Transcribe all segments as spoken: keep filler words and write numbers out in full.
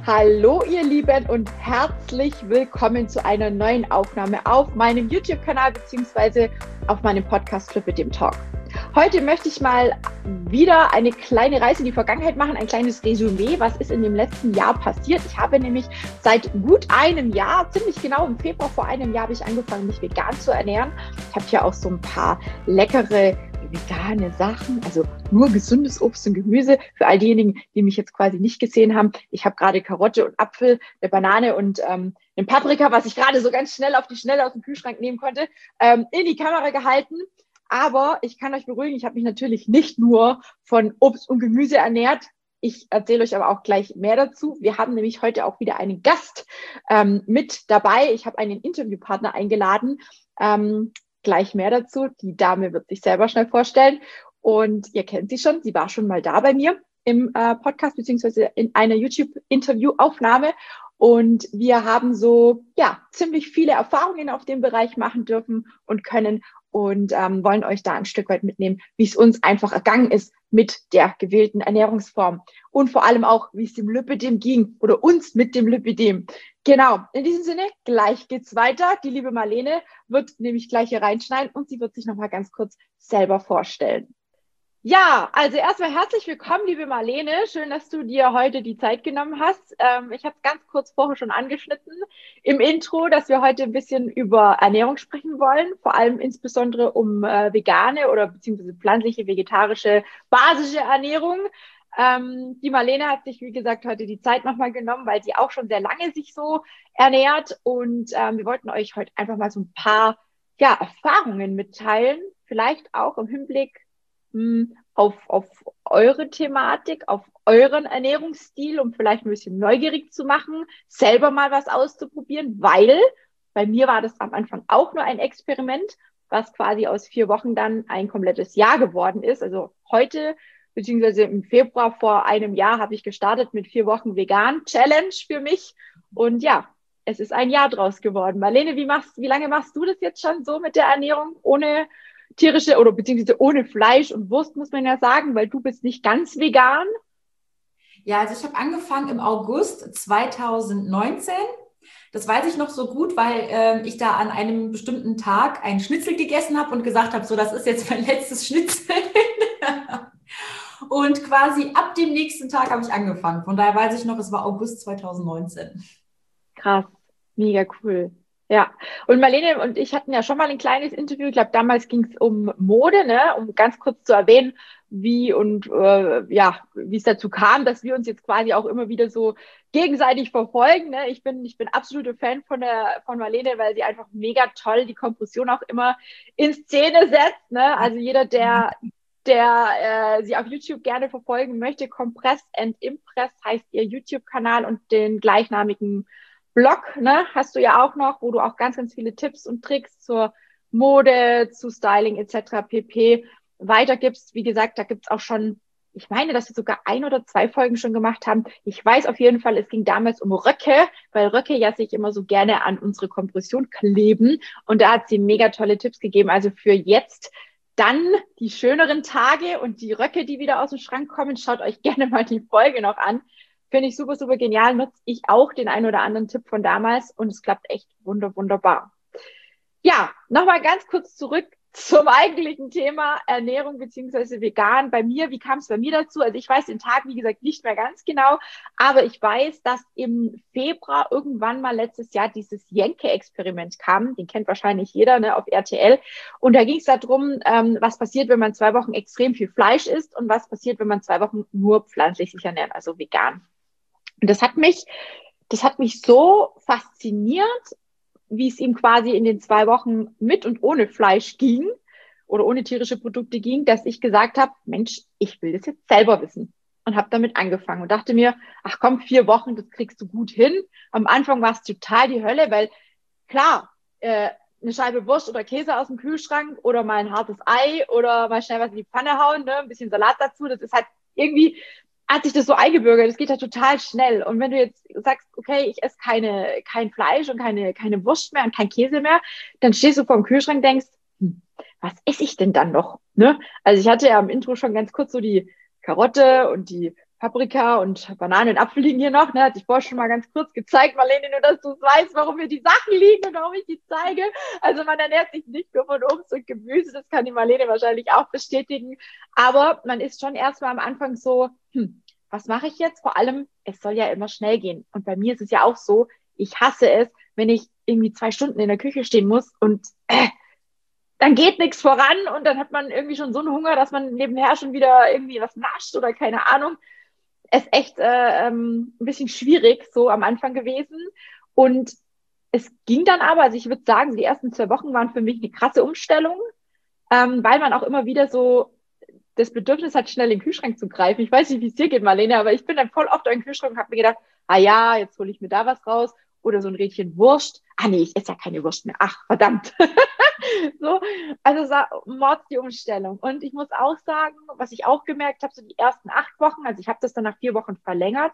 Hallo ihr Lieben und herzlich willkommen zu einer neuen Aufnahme auf meinem YouTube-Kanal bzw. auf meinem Podcast Flip mit dem Talk. Heute möchte ich mal wieder eine kleine Reise in die Vergangenheit machen, ein kleines Resümee, was ist in dem letzten Jahr passiert. Ich habe nämlich seit gut einem Jahr, ziemlich genau im Februar vor einem Jahr, habe ich angefangen, mich vegan zu ernähren. Ich habe hier auch so ein paar leckere vegane Sachen, also nur gesundes Obst und Gemüse. Für all diejenigen, die mich jetzt quasi nicht gesehen haben, ich habe gerade Karotte und Apfel, eine Banane und ähm, eine Paprika, was ich gerade so ganz schnell auf die Schnelle aus dem Kühlschrank nehmen konnte, ähm, in die Kamera gehalten. Aber ich kann euch beruhigen, ich habe mich natürlich nicht nur von Obst und Gemüse ernährt. Ich erzähle euch aber auch gleich mehr dazu. Wir haben nämlich heute auch wieder einen Gast ähm, mit dabei. Ich habe einen Interviewpartner eingeladen. Ähm, gleich mehr dazu. Die Dame wird sich selber schnell vorstellen. Und ihr kennt sie schon. Sie war schon mal da bei mir im äh, Podcast beziehungsweise in einer YouTube-Interview-Aufnahme. Und wir haben so, ja, ziemlich viele Erfahrungen auf dem Bereich machen dürfen und können und ähm, wollen euch da ein Stück weit mitnehmen, wie es uns einfach ergangen ist mit der gewählten Ernährungsform und vor allem auch, wie es dem Lipidem ging oder uns mit dem Lipidem. Genau, in diesem Sinne, gleich geht's weiter. Die liebe Marlene wird nämlich gleich hier reinschneiden und sie wird sich nochmal ganz kurz selber vorstellen. Ja, also erstmal herzlich willkommen, liebe Marlene. Schön, dass du dir heute die Zeit genommen hast. Ähm, ich habe es ganz kurz vorher schon angeschnitten im Intro, dass wir heute ein bisschen über Ernährung sprechen wollen, vor allem insbesondere um äh, vegane oder beziehungsweise pflanzliche, vegetarische, basische Ernährung. Ähm, die Marlene hat sich, wie gesagt, heute die Zeit nochmal genommen, weil sie auch schon sehr lange sich so ernährt und ähm, wir wollten euch heute einfach mal so ein paar ja, Erfahrungen mitteilen, vielleicht auch im Hinblick Auf, auf eure Thematik, auf euren Ernährungsstil, um vielleicht ein bisschen neugierig zu machen, selber mal was auszuprobieren, weil bei mir war das am Anfang auch nur ein Experiment, was quasi aus vier Wochen dann ein komplettes Jahr geworden ist. Also heute, beziehungsweise im Februar vor einem Jahr habe ich gestartet mit vier Wochen Vegan-Challenge für mich und ja, es ist ein Jahr draus geworden. Marlene, wie machst, wie lange machst du das jetzt schon so mit der Ernährung ohne tierische oder beziehungsweise ohne Fleisch und Wurst, muss man ja sagen, weil du bist nicht ganz vegan. Ja, also ich habe angefangen im August zweitausendneunzehn. Das weiß ich noch so gut, weil äh, ich da an einem bestimmten Tag ein Schnitzel gegessen habe und gesagt habe, so, das ist jetzt mein letztes Schnitzel. Und quasi ab dem nächsten Tag habe ich angefangen. Von daher weiß ich noch, es war August zweitausendneunzehn. Krass, mega cool. Ja, und Marlene und ich hatten ja schon mal ein kleines Interview. Ich glaube, damals ging es um Mode, ne? Um ganz kurz zu erwähnen, wie und äh, ja, wie es dazu kam, dass wir uns jetzt quasi auch immer wieder so gegenseitig verfolgen. Ne? Ich bin, ich bin absoluter Fan von der von Marlene, weil sie einfach mega toll die Kompression auch immer in Szene setzt. Ne? Also jeder, der der äh, sie auf YouTube gerne verfolgen möchte, Compress and Impress heißt ihr YouTube-Kanal und den gleichnamigen Blog, ne, hast du ja auch noch, wo du auch ganz, ganz viele Tipps und Tricks zur Mode, zu Styling et cetera pp. weitergibst. Wie gesagt, da gibt's auch schon, ich meine, dass wir sogar ein oder zwei Folgen schon gemacht haben. Ich weiß auf jeden Fall, es ging damals um Röcke, weil Röcke ja sich immer so gerne an unsere Kompression kleben. Und da hat sie mega tolle Tipps gegeben. Also für jetzt dann die schöneren Tage und die Röcke, die wieder aus dem Schrank kommen, schaut euch gerne mal die Folge noch an. Finde ich super, super genial. Nutze ich auch den einen oder anderen Tipp von damals und es klappt echt wunder, wunderbar. Ja, nochmal ganz kurz zurück zum eigentlichen Thema Ernährung beziehungsweise vegan. Bei mir, wie kam es bei mir dazu? Also ich weiß den Tag, wie gesagt, nicht mehr ganz genau, aber ich weiß, dass im Februar irgendwann mal letztes Jahr dieses Jenke-Experiment kam. Den kennt wahrscheinlich jeder, ne, auf R T L. Und da ging es darum, ähm, was passiert, wenn man zwei Wochen extrem viel Fleisch isst und was passiert, wenn man zwei Wochen nur pflanzlich sich ernährt, also vegan. Und das hat mich, das hat mich so fasziniert, wie es ihm quasi in den zwei Wochen mit und ohne Fleisch ging oder ohne tierische Produkte ging, dass ich gesagt habe, Mensch, ich will das jetzt selber wissen. Und habe damit angefangen und dachte mir, ach komm, vier Wochen, das kriegst du gut hin. Am Anfang war es total die Hölle, weil klar, äh, eine Scheibe Wurst oder Käse aus dem Kühlschrank oder mal ein hartes Ei oder mal schnell was in die Pfanne hauen, ne? Ein bisschen Salat dazu, das ist halt irgendwie hat sich das so eingebürgert, das geht ja total schnell. Und wenn du jetzt sagst, okay, ich esse keine, kein Fleisch und keine, keine Wurst mehr und kein Käse mehr, dann stehst du vor dem Kühlschrank und denkst, hm, was esse ich denn dann noch? Ne? Also ich hatte ja im Intro schon ganz kurz so die Karotte und die Paprika und Bananen und Apfel liegen hier noch. Ne? Hatte ich vorher schon mal ganz kurz gezeigt, Marlene, nur dass du weißt, warum mir die Sachen liegen und warum ich die zeige. Also man ernährt sich nicht nur von Obst und Gemüse, das kann die Marlene wahrscheinlich auch bestätigen. Aber man ist schon erstmal am Anfang so, hm, was mache ich jetzt? Vor allem, es soll ja immer schnell gehen. Und bei mir ist es ja auch so, ich hasse es, wenn ich irgendwie zwei Stunden in der Küche stehen muss und äh, dann geht nichts voran und dann hat man irgendwie schon so einen Hunger, dass man nebenher schon wieder irgendwie was nascht oder keine Ahnung. Es ist echt äh, ähm, ein bisschen schwierig so am Anfang gewesen. Und es ging dann aber, also ich würde sagen, die ersten zwei Wochen waren für mich eine krasse Umstellung, ähm, weil man auch immer wieder so das Bedürfnis hat, schnell in den Kühlschrank zu greifen. Ich weiß nicht, wie es dir geht, Marlene, aber ich bin dann voll oft in den Kühlschrank und habe mir gedacht, ah ja, jetzt hole ich mir da was raus oder so ein Rädchen Wurst. Ah nee, ich esse ja keine Wurst mehr. Ach, verdammt. So, also Mords die Umstellung. Und ich muss auch sagen, was ich auch gemerkt habe, so die ersten acht Wochen, also ich habe das dann nach vier Wochen verlängert,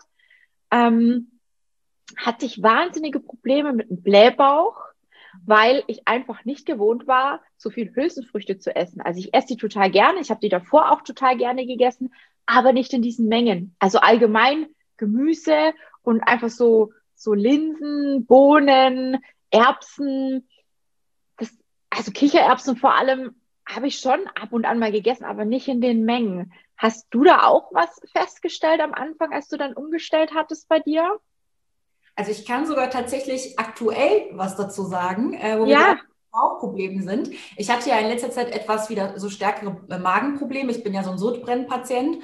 ähm, hatte ich wahnsinnige Probleme mit dem Blähbauch, weil ich einfach nicht gewohnt war, so viel Hülsenfrüchte zu essen. Also ich esse die total gerne, ich habe die davor auch total gerne gegessen, aber nicht in diesen Mengen. Also allgemein Gemüse und einfach so, so Linsen, Bohnen, Erbsen, das, also Kichererbsen vor allem habe ich schon ab und an mal gegessen, aber nicht in den Mengen. Hast du da auch was festgestellt am Anfang, als du dann umgestellt hattest bei dir? Also ich kann sogar tatsächlich aktuell was dazu sagen, äh, wo wir Ja. gerade Bauchprobleme sind. Ich hatte ja in letzter Zeit etwas wieder so stärkere äh, Magenprobleme. Ich bin ja so ein Sodbrennpatient.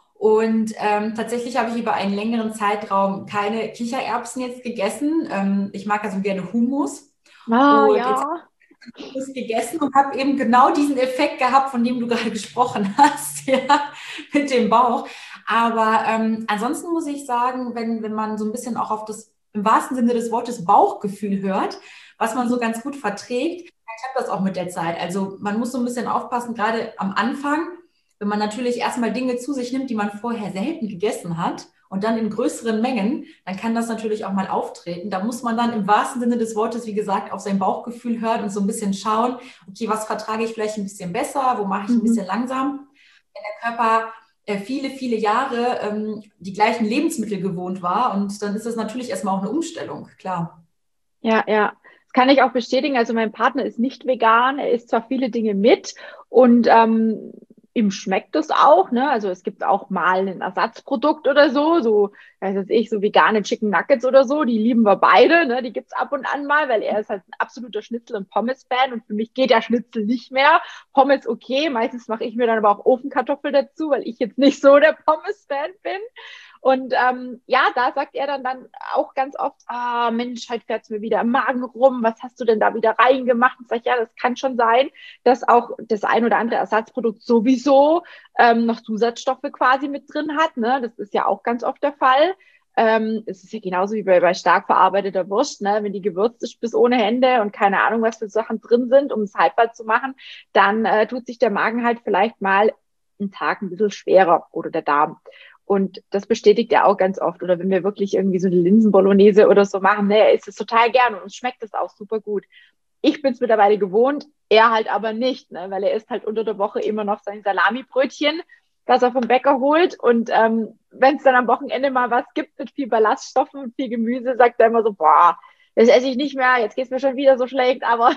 Und ähm, tatsächlich habe ich über einen längeren Zeitraum keine Kichererbsen jetzt gegessen. Ähm, ich mag also gerne Hummus. Ah, Und jetzt ja. Hummus gegessen und habe eben genau diesen Effekt gehabt, von dem du gerade gesprochen hast, ja, mit dem Bauch. Aber ähm, ansonsten muss ich sagen, wenn, wenn man so ein bisschen auch auf das im wahrsten Sinne des Wortes Bauchgefühl hört, was man so ganz gut verträgt, ich habe das auch mit der Zeit. Also man muss so ein bisschen aufpassen, gerade am Anfang, wenn man natürlich erstmal Dinge zu sich nimmt, die man vorher selten gegessen hat und dann in größeren Mengen, dann kann das natürlich auch mal auftreten. Da muss man dann im wahrsten Sinne des Wortes, wie gesagt, auf sein Bauchgefühl hören und so ein bisschen schauen, okay, was vertrage ich vielleicht ein bisschen besser, wo mache ich ein Mhm. bisschen langsam. Wenn der Körper viele, viele Jahre ähm, die gleichen Lebensmittel gewohnt war. Und dann ist das natürlich erstmal auch eine Umstellung, klar. Ja, ja. Das kann ich auch bestätigen. Also mein Partner ist nicht vegan. Er isst zwar viele Dinge mit und ähm, ihm schmeckt es auch, ne? Also es gibt auch mal ein Ersatzprodukt oder so, so, weiß jetzt ich, so vegane Chicken Nuggets oder so, die lieben wir beide, ne? Die gibt's ab und an mal, weil er ist halt ein absoluter Schnitzel- und Pommes-Fan und für mich geht der Schnitzel nicht mehr. Pommes okay, meistens mache ich mir dann aber auch Ofenkartoffel dazu, weil ich jetzt nicht so der Pommes-Fan bin. Und ähm, ja, da sagt er dann, dann auch ganz oft, ah Mensch, halt fährt's mir wieder im Magen rum, was hast du denn da wieder reingemacht? Und sag ich, ja, das kann schon sein, dass auch das ein oder andere Ersatzprodukt sowieso ähm, noch Zusatzstoffe quasi mit drin hat. Ne? Das ist ja auch ganz oft der Fall. Ähm, es ist ja genauso wie bei, bei stark verarbeiteter Wurst, ne? Wenn die gewürzt ist bis ohne Hände und keine Ahnung, was für Sachen drin sind, um es haltbar zu machen, dann äh, tut sich der Magen halt vielleicht mal einen Tag ein bisschen schwerer oder der Darm. Und das bestätigt er auch ganz oft. Oder wenn wir wirklich irgendwie so eine Linsenbolognese oder so machen, ne, er isst es total gern und uns schmeckt es auch super gut. Ich bin es mittlerweile gewohnt, er halt aber nicht, ne, weil er isst halt unter der Woche immer noch sein Salamibrötchen, das er vom Bäcker holt. Und ähm, wenn es dann am Wochenende mal was gibt mit viel Ballaststoffen und viel Gemüse, sagt er immer so, boah, das esse ich nicht mehr, jetzt geht es mir schon wieder so schlecht, aber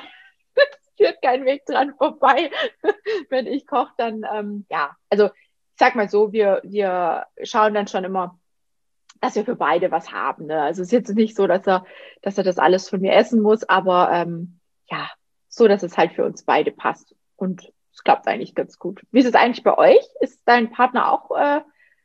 es führt kein Weg dran vorbei. Wenn ich koche, dann, ähm, ja, also ich sag mal so, wir, wir schauen dann schon immer, dass wir für beide was haben. Ne? Also es ist jetzt nicht so, dass er, dass er das alles von mir essen muss, aber ähm, ja, so, dass es halt für uns beide passt. Und es klappt eigentlich ganz gut. Wie ist es eigentlich bei euch? Ist dein Partner auch äh,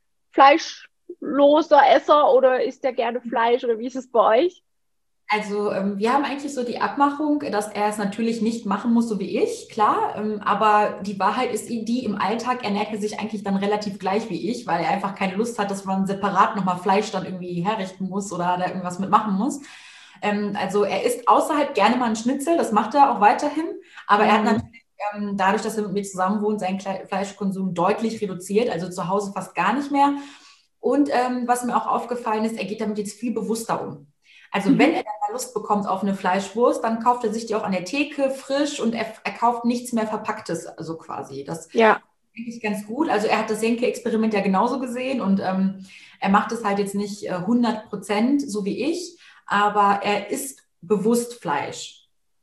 fleischloser Esser oder isst der gerne Fleisch oder wie ist es bei euch? Also ähm, wir haben eigentlich so die Abmachung, dass er es natürlich nicht machen muss, so wie ich, klar. Ähm, aber die Wahrheit ist die, im Alltag ernährt er sich eigentlich dann relativ gleich wie ich, weil er einfach keine Lust hat, dass man separat nochmal Fleisch dann irgendwie herrichten muss oder da irgendwas mitmachen muss. Ähm, also er isst außerhalb gerne mal einen Schnitzel, das macht er auch weiterhin. Aber er hat Mhm. natürlich ähm, dadurch, dass er mit mir zusammen wohnt, seinen Kle- Fleischkonsum deutlich reduziert, also zu Hause fast gar nicht mehr. Und ähm, was mir auch aufgefallen ist, er geht damit jetzt viel bewusster um. Also wenn Mhm. er dann mal Lust bekommt auf eine Fleischwurst, dann kauft er sich die auch an der Theke frisch und er, er kauft nichts mehr Verpacktes, also quasi. Das Ja. eigentlich ganz gut. Also er hat das Jenke-Experiment ja genauso gesehen und ähm, er macht es halt jetzt nicht äh, hundert Prozent, so wie ich, aber er isst bewusst Fleisch.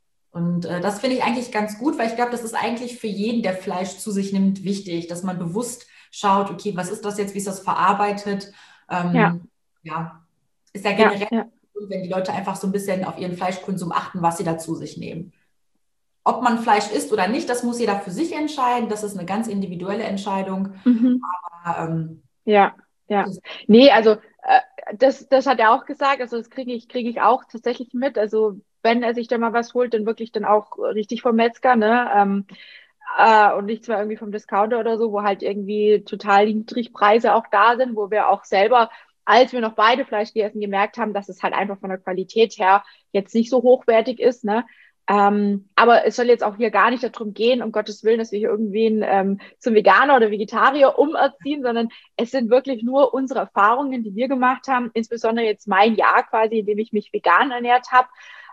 Und äh, das finde ich eigentlich ganz gut, weil ich glaube, das ist eigentlich für jeden, der Fleisch zu sich nimmt, wichtig, dass man bewusst schaut, okay, was ist das jetzt, wie ist das verarbeitet? Ja, Ähm, ja, ist ja ja, generell ja. gut, wenn die Leute einfach so ein bisschen auf ihren Fleischkonsum achten, was sie da zu sich nehmen. Ob man Fleisch isst oder nicht, das muss jeder für sich entscheiden. Das ist eine ganz individuelle Entscheidung. Mhm. Aber, ähm, Ja, ja. Nee, also äh, das, das hat er auch gesagt, also das kriege ich, kriege ich auch tatsächlich mit. Also wenn er sich da mal was holt, dann wirklich dann auch richtig vom Metzger, ne? Ähm, äh, und nicht zwar irgendwie vom Discounter oder so, wo halt irgendwie total niedrig Preise auch da sind, wo wir auch selber, als wir noch beide Fleisch gegessen, gemerkt haben, dass es halt einfach von der Qualität her jetzt nicht so hochwertig ist, ne? Ähm, aber es soll jetzt auch hier gar nicht darum gehen, um Gottes Willen, dass wir hier irgendwen ähm, zum Veganer oder Vegetarier umerziehen, sondern es sind wirklich nur unsere Erfahrungen, die wir gemacht haben, insbesondere jetzt mein Jahr quasi, in dem ich mich vegan ernährt habe.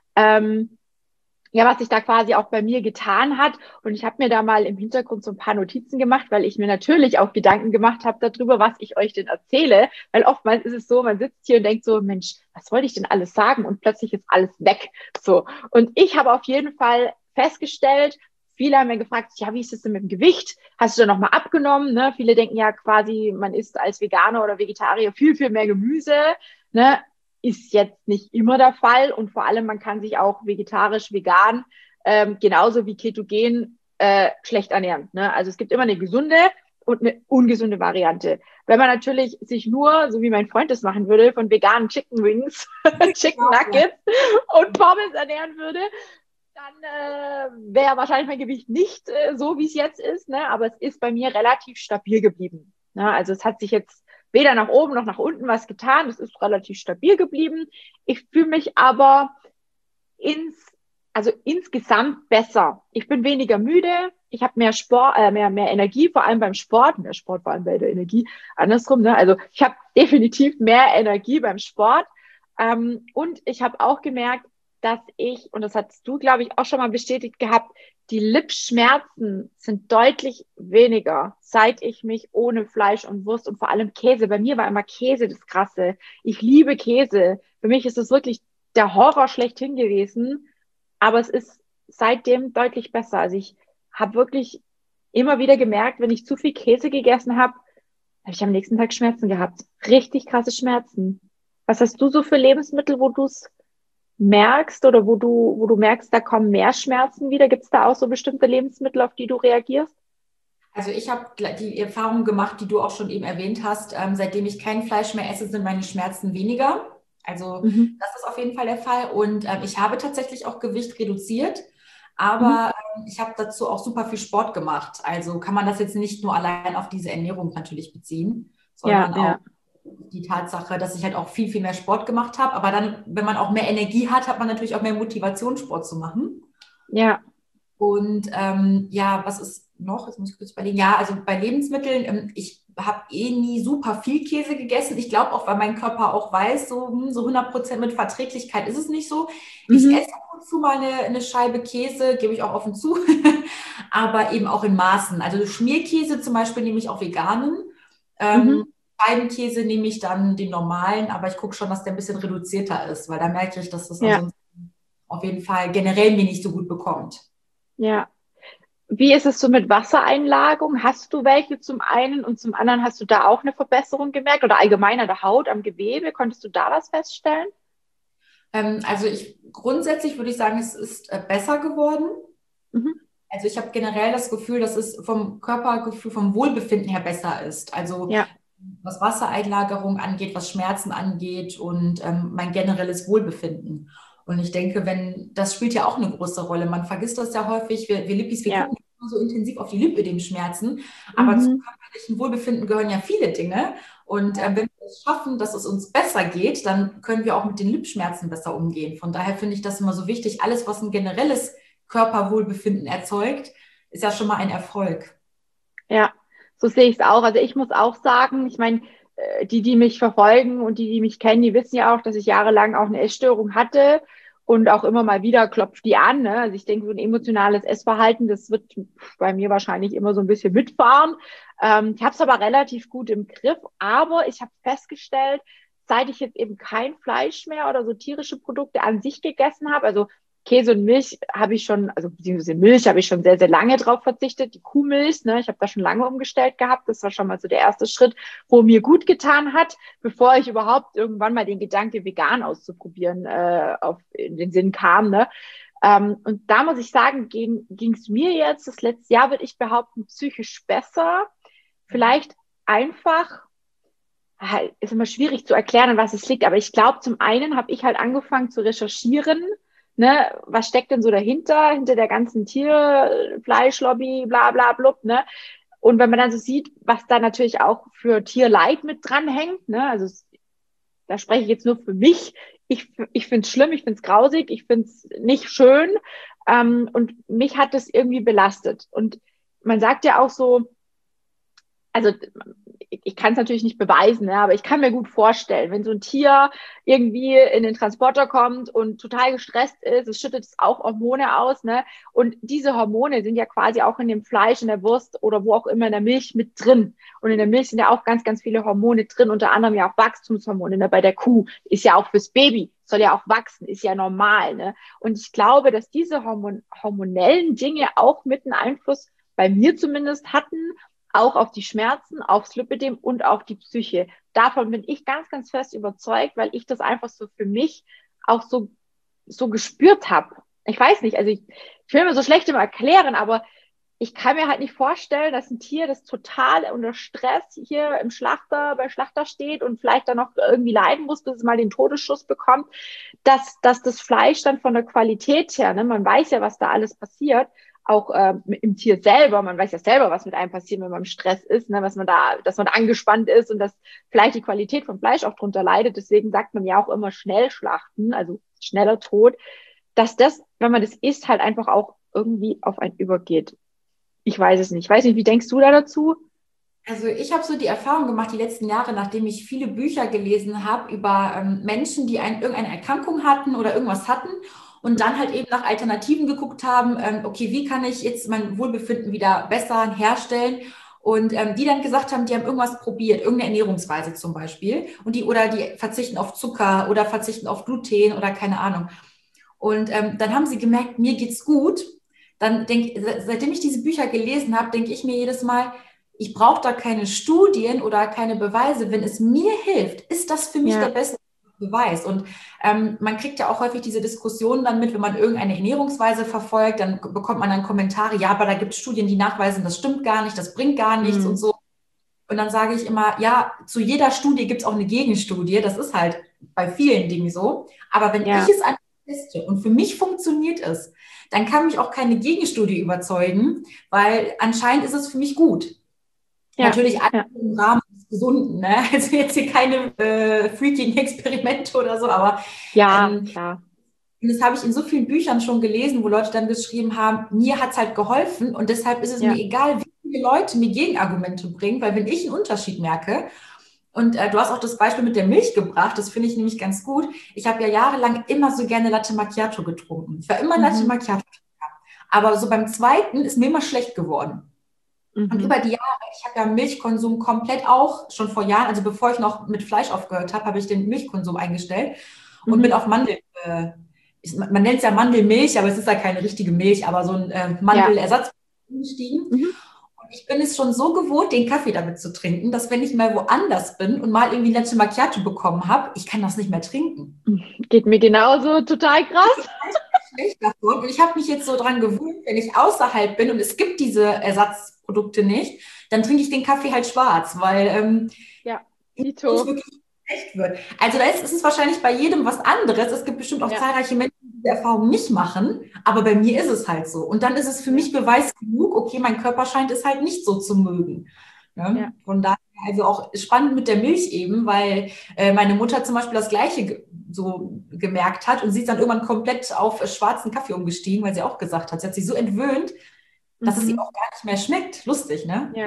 Ähm, ja, was sich da quasi auch bei mir getan hat. Und ich habe mir da mal im Hintergrund so ein paar Notizen gemacht, weil ich mir natürlich auch Gedanken gemacht habe darüber, was ich euch denn erzähle. Weil oftmals ist es so, man sitzt hier und denkt so, Mensch, was wollte ich denn alles sagen? Und plötzlich ist alles weg. So. Und ich habe auf jeden Fall festgestellt, viele haben mir gefragt, ja, wie ist es denn mit dem Gewicht? Hast du da nochmal abgenommen? Ne? Viele denken ja quasi, man isst als Veganer oder Vegetarier viel, viel mehr Gemüse. Ne? Ist jetzt nicht immer der Fall und vor allem, man kann sich auch vegetarisch, vegan, ähm, genauso wie ketogen, äh, schlecht ernähren. Ne? Also es gibt immer eine gesunde und eine ungesunde Variante. Wenn man natürlich sich nur, so wie mein Freund das machen würde, von veganen Chicken Wings, Chicken Nuggets und Pommes ernähren würde, dann äh, wäre wahrscheinlich mein Gewicht nicht äh, so, wie es jetzt ist. Ne? Aber es ist bei mir relativ stabil geblieben. Ne? Also es hat sich jetzt weder nach oben noch nach unten was getan. Es ist relativ stabil geblieben. Ich fühle mich aber ins, also insgesamt besser. Ich bin weniger müde. Ich habe mehr Sport, äh, mehr, mehr Energie, vor allem beim Sport. Mehr Sport, vor allem bei der Energie. Andersrum, ne? Also ich habe definitiv mehr Energie beim Sport. Ähm, und ich habe auch gemerkt, dass ich, und das hast du, glaube ich, auch schon mal bestätigt gehabt, die Lipschmerzen sind deutlich weniger, seit ich mich ohne Fleisch und Wurst und vor allem Käse, bei mir war immer Käse das Krasse. Ich liebe Käse. Für mich ist es wirklich der Horror schlechthin gewesen, aber es ist seitdem deutlich besser. Also ich habe wirklich immer wieder gemerkt, wenn ich zu viel Käse gegessen habe, habe ich am nächsten Tag Schmerzen gehabt. Richtig krasse Schmerzen. Was hast du so für Lebensmittel, wo du es merkst oder wo du, wo du merkst, da kommen mehr Schmerzen wieder? Gibt es da auch so bestimmte Lebensmittel, auf die du reagierst? Also ich habe die Erfahrung gemacht, die du auch schon eben erwähnt hast. Ähm, seitdem ich kein Fleisch mehr esse, sind meine Schmerzen weniger. Also Mhm. das ist auf jeden Fall der Fall. Und ähm, ich habe tatsächlich auch Gewicht reduziert, Mhm. aber ähm, ich habe dazu auch super viel Sport gemacht. Also kann man das jetzt nicht nur allein auf diese Ernährung natürlich beziehen, Ja, sondern auch ja, die Tatsache, dass ich halt auch viel, viel mehr Sport gemacht habe. Aber dann, wenn man auch mehr Energie hat, hat man natürlich auch mehr Motivation, Sport zu machen. ja, Und ähm, ja, was ist noch? Jetzt muss ich kurz überlegen. Ja, also bei Lebensmitteln, ähm, ich habe eh nie super viel Käse gegessen. Ich glaube auch, weil mein Körper auch weiß, so, hm, so hundert Prozent mit Verträglichkeit ist es nicht so. Ich mhm. esse ab und zu mal eine, eine Scheibe Käse, gebe ich auch offen zu, aber eben auch in Maßen. Also Schmierkäse zum Beispiel nehme ich auch veganen. Ähm, Mhm. Scheibenkäse nehme ich dann den normalen, aber ich gucke schon, dass der ein bisschen reduzierter ist, weil da merke ich, dass das Ja, ansonsten auf jeden Fall generell mir nicht so gut bekommt. ja. Wie ist es so mit Wassereinlagerung? Hast du welche zum einen und zum anderen hast du da auch eine Verbesserung gemerkt oder allgemein an der Haut, am Gewebe? Konntest du da was feststellen? Ähm, also ich grundsätzlich würde ich sagen, es ist äh, besser geworden. Mhm. Also ich habe generell das Gefühl, dass es vom Körpergefühl, vom Wohlbefinden her besser ist. Also Ja, was Wassereinlagerung angeht, was Schmerzen angeht und ähm, mein generelles Wohlbefinden. Und ich denke, wenn, das spielt ja auch eine große Rolle. Man vergisst das ja häufig. Wir, wir Lippis, wir ja. gucken immer so intensiv auf die Lipödem-Schmerzen. Aber zum Mhm. körperlichen Wohlbefinden gehören ja viele Dinge. Und äh, wenn wir es schaffen, dass es uns besser geht, dann können wir auch mit den Lipschmerzen besser umgehen. Von daher finde ich das immer so wichtig. Alles, was ein generelles Körperwohlbefinden erzeugt, ist ja schon mal ein Erfolg. Ja, so sehe ich es auch. Also ich muss auch sagen, ich meine, äh, die, die mich verfolgen und die, die mich kennen, die wissen ja auch, dass ich jahrelang auch eine Essstörung hatte. Und auch immer mal wieder klopft die an. Ne? Also ich denke, so ein emotionales Essverhalten, das wird bei mir wahrscheinlich immer so ein bisschen mitfahren. Ähm, ich habe es aber relativ gut im Griff. Aber ich habe festgestellt, seit ich jetzt eben kein Fleisch mehr oder so tierische Produkte an sich gegessen habe, also Käse und Milch habe ich schon, also beziehungsweise Milch habe ich schon sehr, sehr lange drauf verzichtet. Die Kuhmilch, ne, ich habe da schon lange umgestellt gehabt. Das war schon mal so der erste Schritt, wo mir gut getan hat, bevor ich überhaupt irgendwann mal den Gedanke, vegan auszuprobieren, äh, auf in den Sinn kam. Ne? Ähm, und da muss ich sagen, ging es mir jetzt, das letzte Jahr würde ich behaupten, psychisch besser. Vielleicht einfach, halt, ist immer schwierig zu erklären, an was es liegt, aber ich glaube, zum einen habe ich halt angefangen zu recherchieren. Ne, was steckt denn so dahinter, hinter der ganzen Tierfleischlobby, bla bla blub, ne? Und wenn man dann so sieht, was da natürlich auch für Tierleid mit dranhängt, ne? Also da spreche ich jetzt nur für mich. Ich, ich finde es schlimm, ich finde es grausig, ich finde es nicht schön. Ähm, und mich hat das irgendwie belastet. Und man sagt ja auch so, also ich kann es natürlich nicht beweisen, ne, aber ich kann mir gut vorstellen, wenn so ein Tier irgendwie in den Transporter kommt und total gestresst ist, es schüttet es auch Hormone aus, ne? Und diese Hormone sind ja quasi auch in dem Fleisch, in der Wurst oder wo auch immer in der Milch mit drin. Und in der Milch sind ja auch ganz, ganz viele Hormone drin, unter anderem ja auch Wachstumshormone. Ne? Bei der Kuh ist ja auch fürs Baby, soll ja auch wachsen, ist ja normal. Ne? Und ich glaube, dass diese Hormon hormonellen Dinge auch mit einen Einfluss bei mir zumindest hatten, auch auf die Schmerzen, aufs Lipödem und auf die Psyche. Davon bin ich ganz, ganz fest überzeugt, weil ich das einfach so für mich auch so, so gespürt habe. Ich weiß nicht, also ich, ich will mir so schlecht immer erklären, aber ich kann mir halt nicht vorstellen, dass ein Tier, das total unter Stress hier im Schlachter, bei Schlachter steht und vielleicht dann noch irgendwie leiden muss, bis es mal den Todesschuss bekommt, dass, dass das Fleisch dann von der Qualität her, ne, man weiß ja, was da alles passiert, auch äh, im Tier selber, man weiß ja selber, was mit einem passiert, wenn man im Stress ist, ne, was man da, dass man angespannt ist und dass vielleicht die Qualität vom Fleisch auch drunter leidet. Deswegen sagt man ja auch immer schnell schlachten, also schneller Tod, dass das, wenn man das isst, halt einfach auch irgendwie auf einen übergeht. Ich weiß es nicht. Ich weiß nicht, wie denkst du da dazu? Also ich habe so die Erfahrung gemacht, die letzten Jahre, nachdem ich viele Bücher gelesen habe über ähm, Menschen, die ein, irgendeine Erkrankung hatten oder irgendwas hatten und dann halt eben nach Alternativen geguckt haben, ähm, okay, wie kann ich jetzt mein Wohlbefinden wieder besser herstellen? Und ähm, die dann gesagt haben, die haben irgendwas probiert, irgendeine Ernährungsweise zum Beispiel, und die oder die verzichten auf Zucker oder verzichten auf Gluten oder keine Ahnung. Und ähm, dann haben sie gemerkt, mir geht's gut. Dann denke, seitdem ich diese Bücher gelesen habe, denke ich mir jedes Mal, ich brauche da keine Studien oder keine Beweise. Wenn es mir hilft, ist das für mich ja der beste Beweis. Und ähm, man kriegt ja auch häufig diese Diskussionen dann mit, wenn man irgendeine Ernährungsweise verfolgt, dann bekommt man dann Kommentare, ja, aber da gibt es Studien, die nachweisen, das stimmt gar nicht, das bringt gar nichts mhm. und so. Und dann sage ich immer, ja, zu jeder Studie gibt es auch eine Gegenstudie. Das ist halt bei vielen Dingen so. Aber wenn ja. ich es einfach teste und für mich funktioniert es, dann kann mich auch keine Gegenstudie überzeugen, weil anscheinend ist es für mich gut. Ja. Natürlich alles ja. im Rahmen des Gesunden, ne? Also jetzt hier keine äh, Freaking-Experimente oder so, aber ja, ähm, klar. Und das habe ich in so vielen Büchern schon gelesen, wo Leute dann geschrieben haben, mir hat es halt geholfen und deshalb ist es ja. mir egal, wie viele Leute mir Gegenargumente bringen, weil wenn ich einen Unterschied merke, und äh, du hast auch das Beispiel mit der Milch gebracht, das finde ich nämlich ganz gut. Ich habe ja jahrelang immer so gerne Latte Macchiato getrunken. Ich war immer mhm. Latte Macchiato. Aber so beim zweiten ist mir immer schlecht geworden. Mhm. Und über die Jahre, ich habe ja Milchkonsum komplett auch schon vor Jahren, also bevor ich noch mit Fleisch aufgehört habe, habe ich den Milchkonsum eingestellt und mhm. bin auf Mandel, äh, ich, man nennt es ja Mandelmilch, aber es ist ja keine richtige Milch, aber so ein äh, Mandelersatz umgestiegen. Mhm. Ich bin es schon so gewohnt, den Kaffee damit zu trinken, dass wenn ich mal woanders bin und mal irgendwie Latte Macchiato bekommen habe, ich kann das nicht mehr trinken. Geht mir genauso, total krass. Ich davon. Und ich habe mich jetzt so dran gewöhnt, wenn ich außerhalb bin und es gibt diese Ersatzprodukte nicht, dann trinke ich den Kaffee halt schwarz, weil ähm, ja, Mito. wirklich schlecht wird. Also da ist, ist es wahrscheinlich bei jedem was anderes. Es gibt bestimmt auch ja. zahlreiche Menschen, die diese Erfahrung nicht machen, aber bei mir ist es halt so. Und dann ist es für mich Beweis genug, okay, mein Körper scheint es halt nicht so zu mögen. Ja? Ja. Von daher, also auch spannend mit der Milch eben, weil äh, meine Mutter zum Beispiel das Gleiche ge so gemerkt hat und sie ist dann irgendwann komplett auf äh, schwarzen Kaffee umgestiegen, weil sie auch gesagt hat, sie hat sich so entwöhnt, dass mhm. es ihr auch gar nicht mehr schmeckt. Lustig, ne? Ja.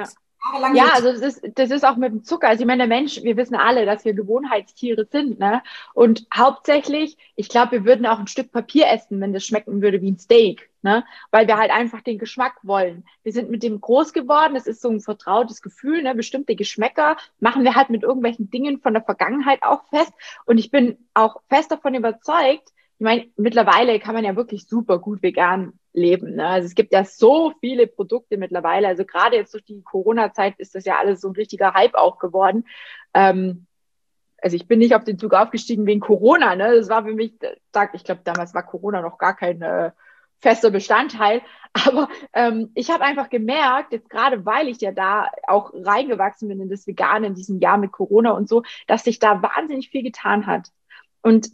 jahrelang Ja, so. also das ist, das ist auch mit dem Zucker. Also ich meine, der Mensch, wir wissen alle, dass wir Gewohnheitstiere sind, ne? Und hauptsächlich, ich glaube, wir würden auch ein Stück Papier essen, wenn das schmecken würde wie ein Steak, ne? Weil wir halt einfach den Geschmack wollen. Wir sind mit dem groß geworden, es ist so ein vertrautes Gefühl, ne? Bestimmte Geschmäcker machen wir halt mit irgendwelchen Dingen von der Vergangenheit auch fest. Und ich bin auch fest davon überzeugt, ich meine, mittlerweile kann man ja wirklich super gut vegan leben. Ne? Also es gibt ja so viele Produkte mittlerweile. Also gerade jetzt durch die Corona-Zeit ist das ja alles so ein richtiger Hype auch geworden. Ähm, also ich bin nicht auf den Zug aufgestiegen wegen Corona. Ne? Das war für mich, ich glaube, damals war Corona noch gar kein äh, fester Bestandteil. Aber ähm, ich habe einfach gemerkt, jetzt gerade weil ich ja da auch reingewachsen bin in das Vegane in diesem Jahr mit Corona und so, dass sich da wahnsinnig viel getan hat. Und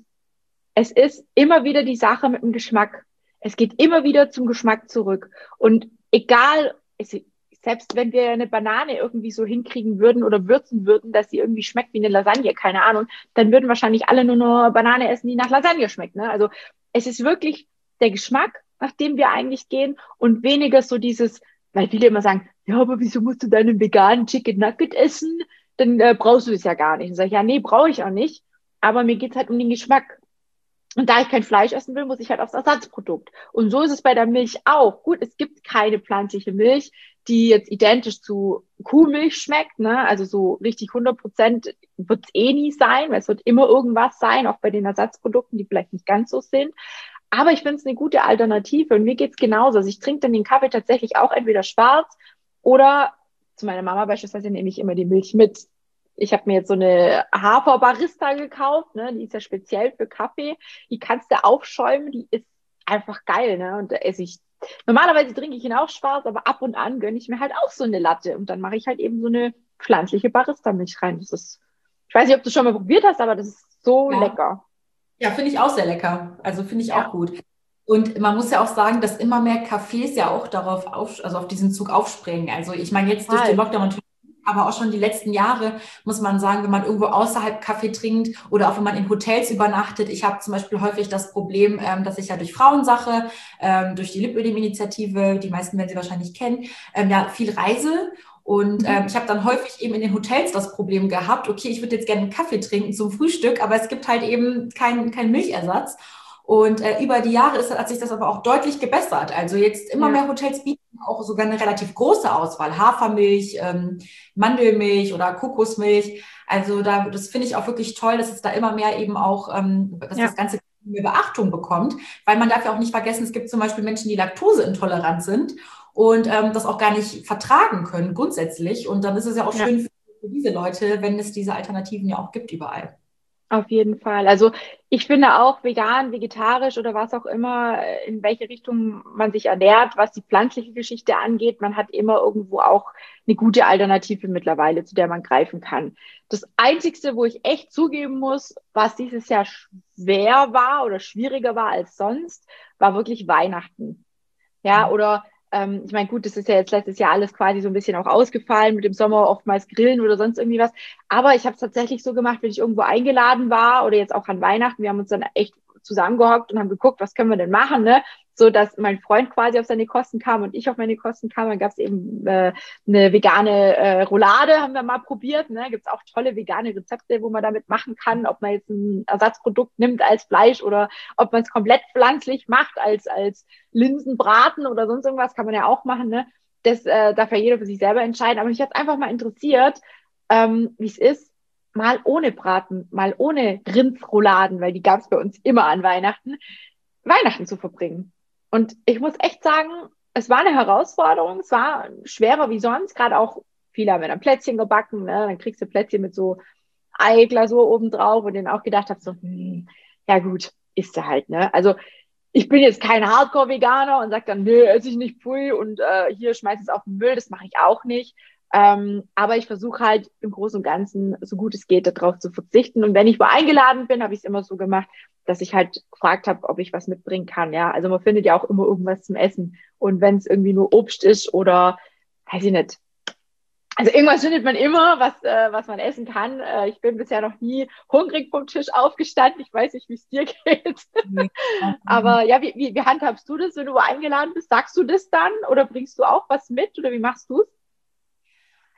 es ist immer wieder die Sache mit dem Geschmack. Es geht immer wieder zum Geschmack zurück. Und egal, es, selbst wenn wir eine Banane irgendwie so hinkriegen würden oder würzen würden, dass sie irgendwie schmeckt wie eine Lasagne, keine Ahnung, dann würden wahrscheinlich alle nur noch Banane essen, die nach Lasagne schmeckt. Ne? Also es ist wirklich der Geschmack, nach dem wir eigentlich gehen und weniger so dieses, weil viele immer sagen, ja, aber wieso musst du deinen veganen Chicken Nugget essen? Dann äh, brauchst du es ja gar nicht. Und sage ich, ja, nee, brauche ich auch nicht. Aber mir geht's halt um den Geschmack. Und da ich kein Fleisch essen will, muss ich halt aufs Ersatzprodukt. Und so ist es bei der Milch auch. Gut, es gibt keine pflanzliche Milch, die jetzt identisch zu Kuhmilch schmeckt. Ne? Also so richtig hundert Prozent wird es eh nie sein, weil es wird immer irgendwas sein, auch bei den Ersatzprodukten, die vielleicht nicht ganz so sind. Aber ich finde es eine gute Alternative und mir geht's genauso. Also ich trinke dann den Kaffee tatsächlich auch entweder schwarz oder zu meiner Mama beispielsweise nehme ich immer die Milch mit. Ich habe mir jetzt so eine Hafer-Barista gekauft, ne? Die ist ja speziell für Kaffee. Die kannst du aufschäumen, die ist einfach geil, ne? Und da esse ich, normalerweise trinke ich ihn auch schwarz, aber ab und an gönne ich mir halt auch so eine Latte. Und dann mache ich halt eben so eine pflanzliche Barista-Milch rein. Das ist, ich weiß nicht, ob du schon mal probiert hast, aber das ist so Ja, lecker. ja, finde ich auch sehr lecker. Also finde ich auch Ja, gut. Und man muss ja auch sagen, dass immer mehr Cafés ja auch darauf auf, also auf diesen Zug aufspringen. Also ich meine, jetzt durch den total. Lockdown natürlich, aber auch schon die letzten Jahre muss man sagen, wenn man irgendwo außerhalb Kaffee trinkt oder auch wenn man in Hotels übernachtet. Ich habe zum Beispiel häufig das Problem, ähm, dass ich ja durch Frauensache, ähm, durch die Lipödem-Initiative, die meisten werden sie wahrscheinlich kennen, ähm, ja viel reise. Und ähm, Mhm. ich habe dann häufig eben in den Hotels das Problem gehabt, okay, ich würde jetzt gerne einen Kaffee trinken zum Frühstück, aber es gibt halt eben keinen keinen Milchersatz. Und äh, über die Jahre ist, hat sich das aber auch deutlich gebessert. Also jetzt immer Ja. mehr Hotels bieten auch sogar eine relativ große Auswahl. Hafermilch, ähm, Mandelmilch oder Kokosmilch. Also da, das finde ich auch wirklich toll, dass es da immer mehr eben auch, ähm, dass das Ja. Ganze mehr Beachtung bekommt. Weil man darf ja auch nicht vergessen, es gibt zum Beispiel Menschen, die laktoseintolerant sind und ähm, das auch gar nicht vertragen können grundsätzlich. Und dann ist es ja auch Ja. schön für, für diese Leute, wenn es diese Alternativen ja auch gibt überall. Auf jeden Fall. Also ich finde auch vegan, vegetarisch oder was auch immer, äh, in welche Richtung man sich ernährt, was die pflanzliche Geschichte angeht, man hat immer irgendwo auch eine gute Alternative mittlerweile, zu der man greifen kann. Das Einzigste, wo ich echt zugeben muss, was dieses Jahr schwer war oder schwieriger war als sonst, war wirklich Weihnachten. Ja, oder ähm, ich meine, gut, das ist ja jetzt letztes Jahr alles quasi so ein bisschen auch ausgefallen mit dem Sommer, oftmals Grillen oder sonst irgendwie was. Aber ich habe es tatsächlich so gemacht, wenn ich irgendwo eingeladen war oder jetzt auch an Weihnachten, wir haben uns dann echt zusammengehockt und haben geguckt, was können wir denn machen, ne? So dass mein Freund quasi auf seine Kosten kam und ich auf meine Kosten kam. Dann gab es eben äh, eine vegane äh, Roulade, haben wir mal probiert. Ne? Gibt es auch tolle vegane Rezepte, wo man damit machen kann, ob man jetzt ein Ersatzprodukt nimmt als Fleisch oder ob man es komplett pflanzlich macht als, als Linsenbraten oder sonst irgendwas, kann man ja auch machen. Ne? Das äh, darf ja jeder für sich selber entscheiden. Aber mich hat einfach mal interessiert, ähm, wie es ist, mal ohne Braten, mal ohne Rindsrouladen, weil die gab es bei uns immer an Weihnachten, Weihnachten zu verbringen. Und ich muss echt sagen, es war eine Herausforderung, es war schwerer wie sonst, gerade auch viele haben ja dann Plätzchen gebacken, ne? Dann kriegst du Plätzchen mit so Eiglasur obendrauf und dann auch gedacht habe, so, hm, ja gut, isst du halt, ne? Also ich bin jetzt kein Hardcore-Veganer und sage dann, nö, esse ich nicht, pfui, und äh, hier schmeiß es auf den Müll, das mache ich auch nicht. Ähm, aber ich versuche halt im Großen und Ganzen, so gut es geht, darauf zu verzichten. Und wenn ich wo eingeladen bin, habe ich es immer so gemacht, dass ich halt gefragt habe, ob ich was mitbringen kann. Ja, also man findet ja auch immer irgendwas zum Essen. Und wenn es irgendwie nur Obst ist oder, weiß ich nicht, also irgendwas findet man immer, was, äh, was man essen kann. Äh, ich bin bisher noch nie hungrig vom Tisch aufgestanden. Ich weiß nicht, wie es dir geht. Nee. Aber ja, wie, wie, wie handhabst du das, wenn du eingeladen bist? Sagst du das dann oder bringst du auch was mit oder wie machst du es?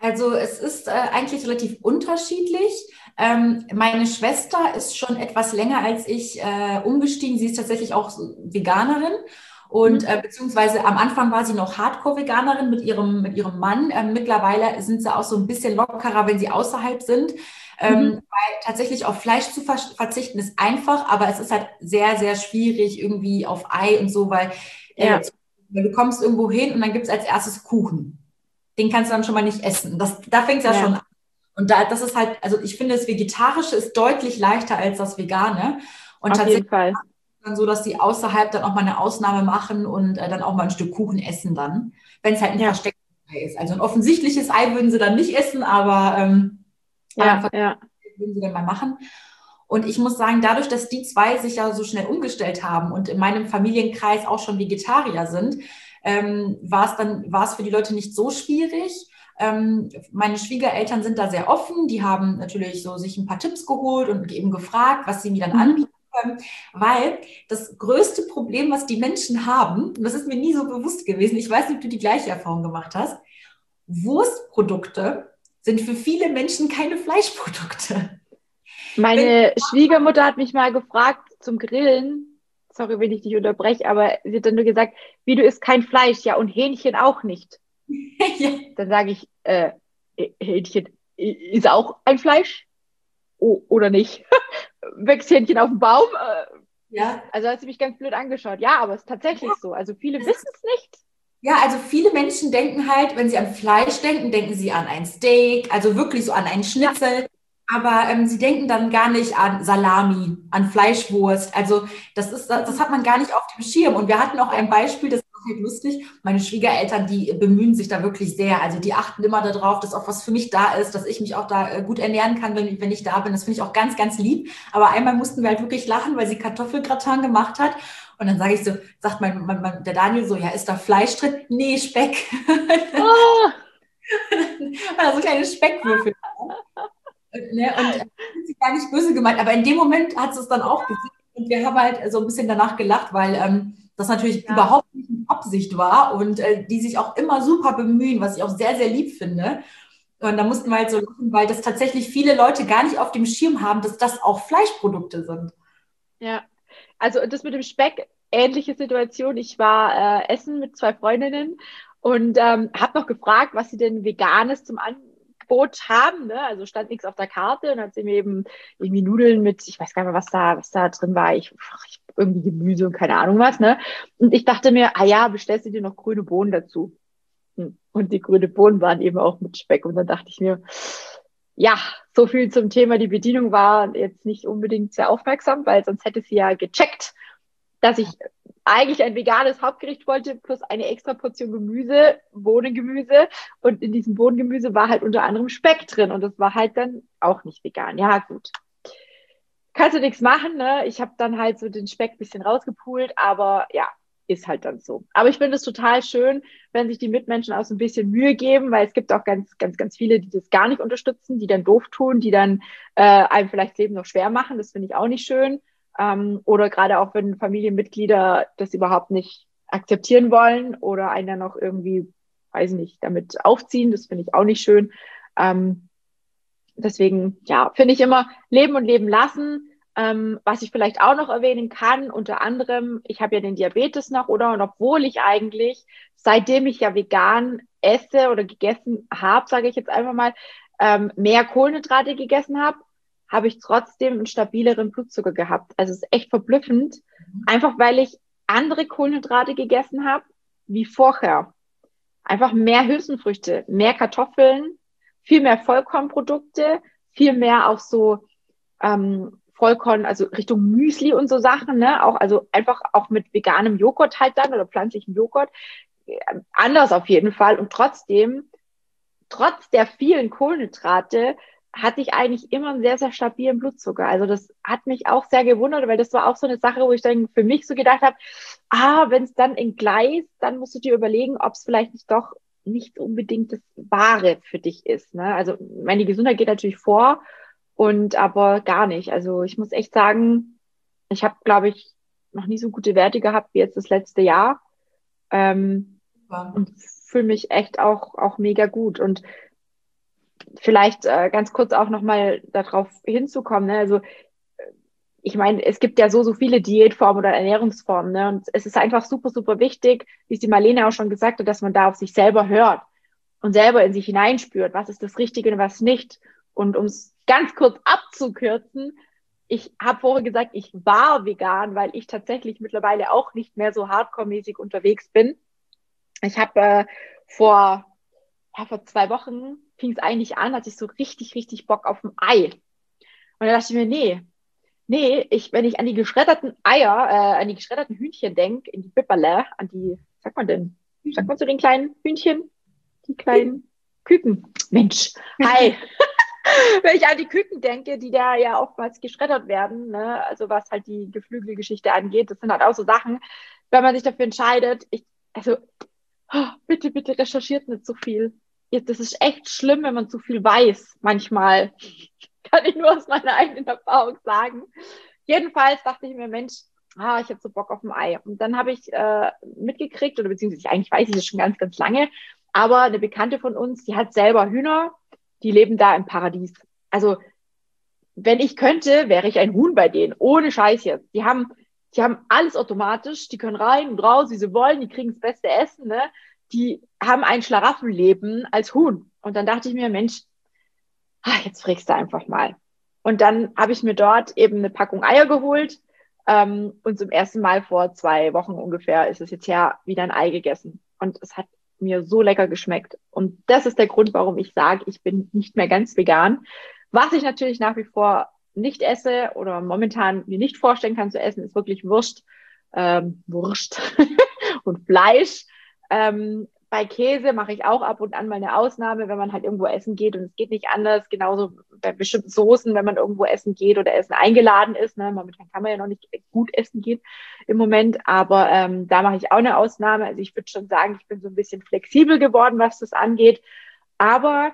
Also es ist äh, eigentlich relativ unterschiedlich. Ähm, meine Schwester ist schon etwas länger als ich äh, umgestiegen. Sie ist tatsächlich auch so Veganerin. Und Mhm. äh, beziehungsweise am Anfang war sie noch Hardcore-Veganerin mit ihrem, mit ihrem Mann. Ähm, mittlerweile sind sie auch so ein bisschen lockerer, wenn sie außerhalb sind. Ähm, Mhm. weil tatsächlich auf Fleisch zu ver verzichten ist einfach, aber es ist halt sehr, sehr schwierig irgendwie auf Ei und so, weil äh, Ja, du kommst irgendwo hin und dann gibt es als erstes Kuchen. Den kannst du dann schon mal nicht essen. Das, da fängt es ja ja, schon an. Und da, das ist halt, also ich finde, das Vegetarische ist deutlich leichter als das Vegane. Und auf jeden tatsächlich Fall. ist es dann so, dass die außerhalb dann auch mal eine Ausnahme machen und äh, dann auch mal ein Stück Kuchen essen dann, wenn es halt ein Ja, verstecktes Ei ist. Also ein offensichtliches Ei würden sie dann nicht essen, aber, ähm, aber ein ja, ja. verstecktes würden sie dann mal machen. Und ich muss sagen, dadurch, dass die zwei sich ja so schnell umgestellt haben und in meinem Familienkreis auch schon Vegetarier sind, ähm, war es dann, war es für die Leute nicht so schwierig. Ähm, meine Schwiegereltern sind da sehr offen. Die haben natürlich so sich ein paar Tipps geholt und eben gefragt, was sie mir dann Mhm. anbieten können. Weil das größte Problem, was die Menschen haben, und das ist mir nie so bewusst gewesen, ich weiß nicht, ob du die gleiche Erfahrung gemacht hast, Wurstprodukte sind für viele Menschen keine Fleischprodukte. Wenn Meine Schwiegermutter hat mich mal gefragt zum Grillen. Sorry, wenn ich dich unterbreche, aber sie hat dann nur gesagt, wie du isst kein Fleisch, ja, und Hähnchen auch nicht. ja, Dann sage ich, äh, Hähnchen ist auch ein Fleisch? O oder nicht? Wächst Hähnchen auf dem Baum? Äh, ja, Also hat sie mich ganz blöd angeschaut. Ja, aber es ist tatsächlich so. Also viele wissen es nicht. ja, also viele Menschen denken halt, wenn sie an Fleisch denken, denken sie an ein Steak, also wirklich so an einen Ja, Schnitzel. Aber ähm, sie denken dann gar nicht an Salami, an Fleischwurst. Also das ist, das mhm. hat man gar nicht auf dem Schirm. Und wir hatten auch Ja, ein Beispiel, das war halt lustig. Meine Schwiegereltern, die bemühen sich da wirklich sehr. Also die achten immer darauf, dass auch was für mich da ist, dass ich mich auch da äh, gut ernähren kann, wenn, wenn ich da bin. Das finde ich auch ganz, ganz lieb. Aber einmal mussten wir halt wirklich lachen, weil sie Kartoffelgratin gemacht hat. Und dann sage ich so, sagt mein, mein, mein, der Daniel so, ja, ist da Fleisch drin? Nee, Speck. oh, Also kleine Speckwürfel. Ne? Und äh, das ist gar nicht böse gemeint, aber in dem Moment hat es dann auch gesehen und wir haben halt so ein bisschen danach gelacht, weil ähm, das natürlich ja, überhaupt nicht in Absicht war und äh, die sich auch immer super bemühen, was ich auch sehr, sehr lieb finde. Und da mussten wir halt so lachen, weil das tatsächlich viele Leute gar nicht auf dem Schirm haben, dass das auch Fleischprodukte sind. ja. Also das mit dem Speck, ähnliche Situation. Ich war äh, essen mit zwei Freundinnen und ähm, habe noch gefragt, was sie denn Veganes zum Angebot haben. Ne? Also stand nichts auf der Karte und hat sie mir eben irgendwie Nudeln mit, ich weiß gar nicht mehr, was da, was da drin war. Ich, ich irgendwie Gemüse und keine Ahnung was. Ne? Und ich dachte mir, ah ja, bestellst du dir noch grüne Bohnen dazu? Hm. Und die grüne Bohnen waren eben auch mit Speck. Und dann dachte ich mir, ja, so viel zum Thema. Die Bedienung war jetzt nicht unbedingt sehr aufmerksam, weil sonst hätte sie ja gecheckt, dass ich eigentlich ein veganes Hauptgericht wollte, plus eine extra Portion Gemüse, Bohnengemüse. Und in diesem Bohnengemüse war halt unter anderem Speck drin. Und das war halt dann auch nicht vegan. Ja, gut. Kannst du nichts machen, ne? Ich habe dann halt so den Speck ein bisschen rausgepult, aber ja, ist halt dann so. Aber ich finde es total schön, wenn sich die Mitmenschen auch so ein bisschen Mühe geben, weil es gibt auch ganz, ganz, ganz viele, die das gar nicht unterstützen, die dann doof tun, die dann äh, einem vielleicht das Leben noch schwer machen. Das finde ich auch nicht schön. Ähm, oder gerade auch, wenn Familienmitglieder das überhaupt nicht akzeptieren wollen oder einen dann noch irgendwie, weiß nicht, damit aufziehen. Das finde ich auch nicht schön. Ähm, Deswegen, ja, finde ich immer leben und leben lassen. Ähm, was ich vielleicht auch noch erwähnen kann, unter anderem, ich habe ja den Diabetes noch, oder? Und obwohl ich eigentlich, seitdem ich ja vegan esse oder gegessen habe, sage ich jetzt einfach mal, ähm, mehr Kohlenhydrate gegessen habe, habe ich trotzdem einen stabileren Blutzucker gehabt. Also es ist echt verblüffend, einfach weil ich andere Kohlenhydrate gegessen habe wie vorher. Einfach mehr Hülsenfrüchte, mehr Kartoffeln, viel mehr Vollkornprodukte, viel mehr auch so ähm, Vollkorn, also Richtung Müsli und so Sachen, ne? Auch, also einfach auch mit veganem Joghurt halt dann oder pflanzlichem Joghurt. Äh, Anders auf jeden Fall. Und trotzdem, trotz der vielen Kohlenhydrate, hatte ich eigentlich immer einen sehr, sehr stabilen Blutzucker. Also das hat mich auch sehr gewundert, weil das war auch so eine Sache, wo ich dann für mich so gedacht habe, ah, wenn es dann entgleist, dann musst du dir überlegen, ob es vielleicht nicht doch nicht unbedingt das Wahre für dich ist. Ne? Also meine Gesundheit geht natürlich vor und aber gar nicht. Also ich muss echt sagen, ich habe, glaube ich, noch nie so gute Werte gehabt wie jetzt das letzte Jahr. Ähm, Ja. und fühle mich echt auch, auch mega gut. Und vielleicht äh, ganz kurz auch nochmal darauf hinzukommen, ne? Also ich meine, es gibt ja so, so viele Diätformen oder Ernährungsformen, ne? Und es ist einfach super, super wichtig, wie es die Marlene auch schon gesagt hat, dass man da auf sich selber hört und selber in sich hineinspürt, was ist das Richtige und was nicht. Und um es ganz kurz abzukürzen, ich habe vorher gesagt, ich war vegan, weil ich tatsächlich mittlerweile auch nicht mehr so hardcore-mäßig unterwegs bin. Ich habe äh, vor, ja, vor zwei Wochen fing es eigentlich an, hatte ich so richtig, richtig Bock auf ein Ei. Und da dachte ich mir, nee, nee, ich, wenn ich an die geschredderten Eier, äh, an die geschredderten Hühnchen denke, in die Bipperle, an die, was sagt man denn? Sagt man zu den kleinen Hühnchen? Die kleinen Küken. Mensch, hi. Wenn ich an die Küken denke, die da ja oftmals geschreddert werden, ne? Also was halt die Geflügelgeschichte angeht, das sind halt auch so Sachen, wenn man sich dafür entscheidet, ich, also oh, bitte, bitte recherchiert nicht so viel. Jetzt, das ist echt schlimm, wenn man zu viel weiß, manchmal. Kann ich nur aus meiner eigenen Erfahrung sagen. Jedenfalls dachte ich mir, Mensch, ah, ich habe so Bock auf ein Ei. Und dann habe ich äh, mitgekriegt, oder beziehungsweise eigentlich weiß ich das schon ganz, ganz lange, aber eine Bekannte von uns, die hat selber Hühner, die leben da im Paradies. Also, wenn ich könnte, wäre ich ein Huhn bei denen, ohne Scheiß jetzt. Die haben, die haben alles automatisch, die können rein und raus, wie sie wollen, die kriegen das beste Essen, ne? Die haben ein Schlaraffenleben als Huhn. Und dann dachte ich mir, Mensch, ah, jetzt fragst du einfach mal. Und dann habe ich mir dort eben eine Packung Eier geholt ähm, und zum ersten Mal vor zwei Wochen ungefähr ist es jetzt her, wieder ein Ei gegessen. Und es hat mir so lecker geschmeckt. Und das ist der Grund, warum ich sage, ich bin nicht mehr ganz vegan. Was ich natürlich nach wie vor nicht esse oder momentan mir nicht vorstellen kann zu essen, ist wirklich Wurst, ähm, Wurst und Fleisch. Ähm, bei Käse mache ich auch ab und an mal eine Ausnahme, wenn man halt irgendwo essen geht und es geht nicht anders. Genauso bei bestimmten Soßen, wenn man irgendwo essen geht oder essen eingeladen ist. Ne? Momentan kann man ja noch nicht gut essen gehen im Moment, aber ähm, da mache ich auch eine Ausnahme. Also ich würde schon sagen, ich bin so ein bisschen flexibel geworden, was das angeht. Aber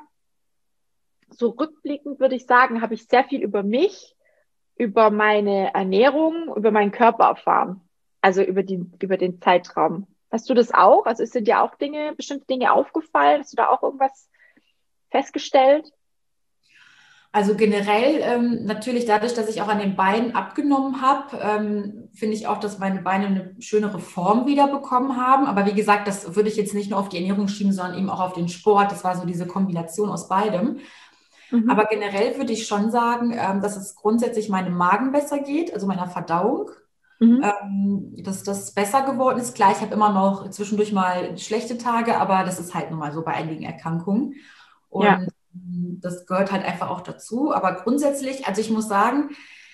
so rückblickend würde ich sagen, habe ich sehr viel über mich, über meine Ernährung, über meinen Körper erfahren. Also über die, über den Zeitraum. Hast du das auch? Also es sind dir auch Dinge, bestimmte Dinge aufgefallen? Hast du da auch irgendwas festgestellt? Also generell ähm, natürlich dadurch, dass ich auch an den Beinen abgenommen habe, ähm, finde ich auch, dass meine Beine eine schönere Form wieder bekommen haben. Aber wie gesagt, das würde ich jetzt nicht nur auf die Ernährung schieben, sondern eben auch auf den Sport. Das war so diese Kombination aus beidem. Mhm. Aber generell würde ich schon sagen, ähm, dass es grundsätzlich meinem Magen besser geht, also meiner Verdauung. Mhm. Ähm, dass das besser geworden ist. Klar, ich habe immer noch zwischendurch mal schlechte Tage, aber das ist halt nun mal so bei einigen Erkrankungen. Und ja, das gehört halt einfach auch dazu. Aber grundsätzlich, also ich muss sagen,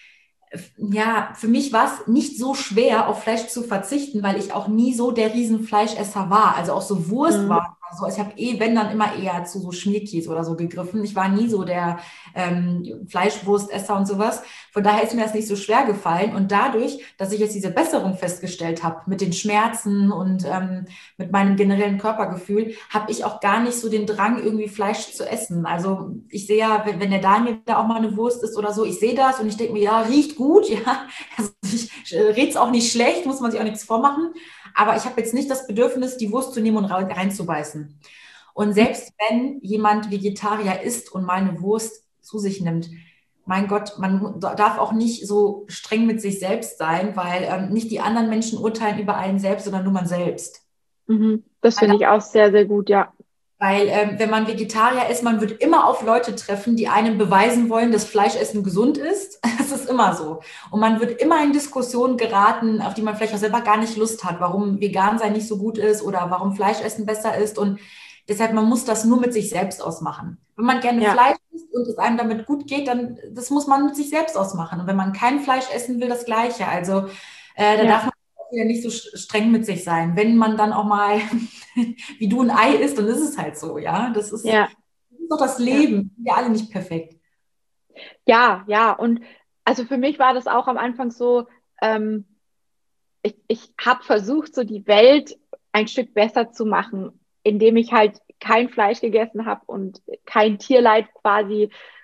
ja, für mich war es nicht so schwer, auf Fleisch zu verzichten, weil ich auch nie so der Riesenfleischesser war. Also auch so Wurst mhm. war so. Ich habe eh, wenn dann immer eher zu so Schmierkäse oder so gegriffen. Ich war nie so der ähm, Fleischwurstesser und sowas. Von daher ist mir das nicht so schwer gefallen. Und dadurch, dass ich jetzt diese Besserung festgestellt habe mit den Schmerzen und ähm, mit meinem generellen Körpergefühl, habe ich auch gar nicht so den Drang, irgendwie Fleisch zu essen. Also ich sehe ja, wenn, wenn der Daniel da auch mal eine Wurst isst oder so, ich sehe das und ich denke mir, ja, riecht gut, ja. Also ich rede es auch nicht schlecht, muss man sich auch nichts vormachen. Aber ich habe jetzt nicht das Bedürfnis, die Wurst zu nehmen und reinzubeißen. Und selbst wenn jemand Vegetarier isst und mal eine Wurst zu sich nimmt, mein Gott, man darf auch nicht so streng mit sich selbst sein, weil ähm, nicht die anderen Menschen urteilen über einen selbst, sondern nur man selbst. Mhm. Das finde ich auch sehr, sehr gut, ja. Weil ähm, wenn man Vegetarier ist, man wird immer auf Leute treffen, die einem beweisen wollen, dass Fleischessen gesund ist. Das ist immer so. Und man wird immer in Diskussionen geraten, auf die man vielleicht auch selber gar nicht Lust hat, warum vegan sein nicht so gut ist oder warum Fleischessen besser ist. Und deshalb, man muss das nur mit sich selbst ausmachen. Wenn man gerne ja. Fleisch isst und es einem damit gut geht, dann das muss man mit sich selbst ausmachen. Und wenn man kein Fleisch essen will, das Gleiche. Also äh, da ja. darf man wieder nicht so streng mit sich sein. Wenn man dann auch mal wie du ein Ei isst, dann ist es halt so, ja. Das ist, ja. das ist doch das Leben. Ja. Wir alle nicht perfekt. Ja, ja. Und also für mich war das auch am Anfang so, ähm, ich, ich habe versucht, so die Welt ein Stück besser zu machen, indem ich halt kein Fleisch gegessen habe und kein Tierleid quasi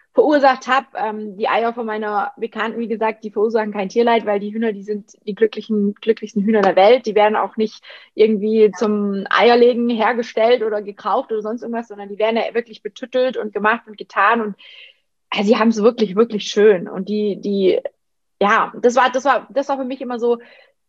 verursacht habe. Ähm, die Eier von meiner Bekannten, wie gesagt, die verursachen kein Tierleid, weil die Hühner, die sind die glücklichen, glücklichsten Hühner der Welt. Die werden auch nicht irgendwie zum Eierlegen hergestellt oder gekauft oder sonst irgendwas, sondern die werden ja wirklich betüttelt und gemacht und getan. Und also sie haben es wirklich, wirklich schön. Und die, die, ja, das war, das war, das war für mich immer so,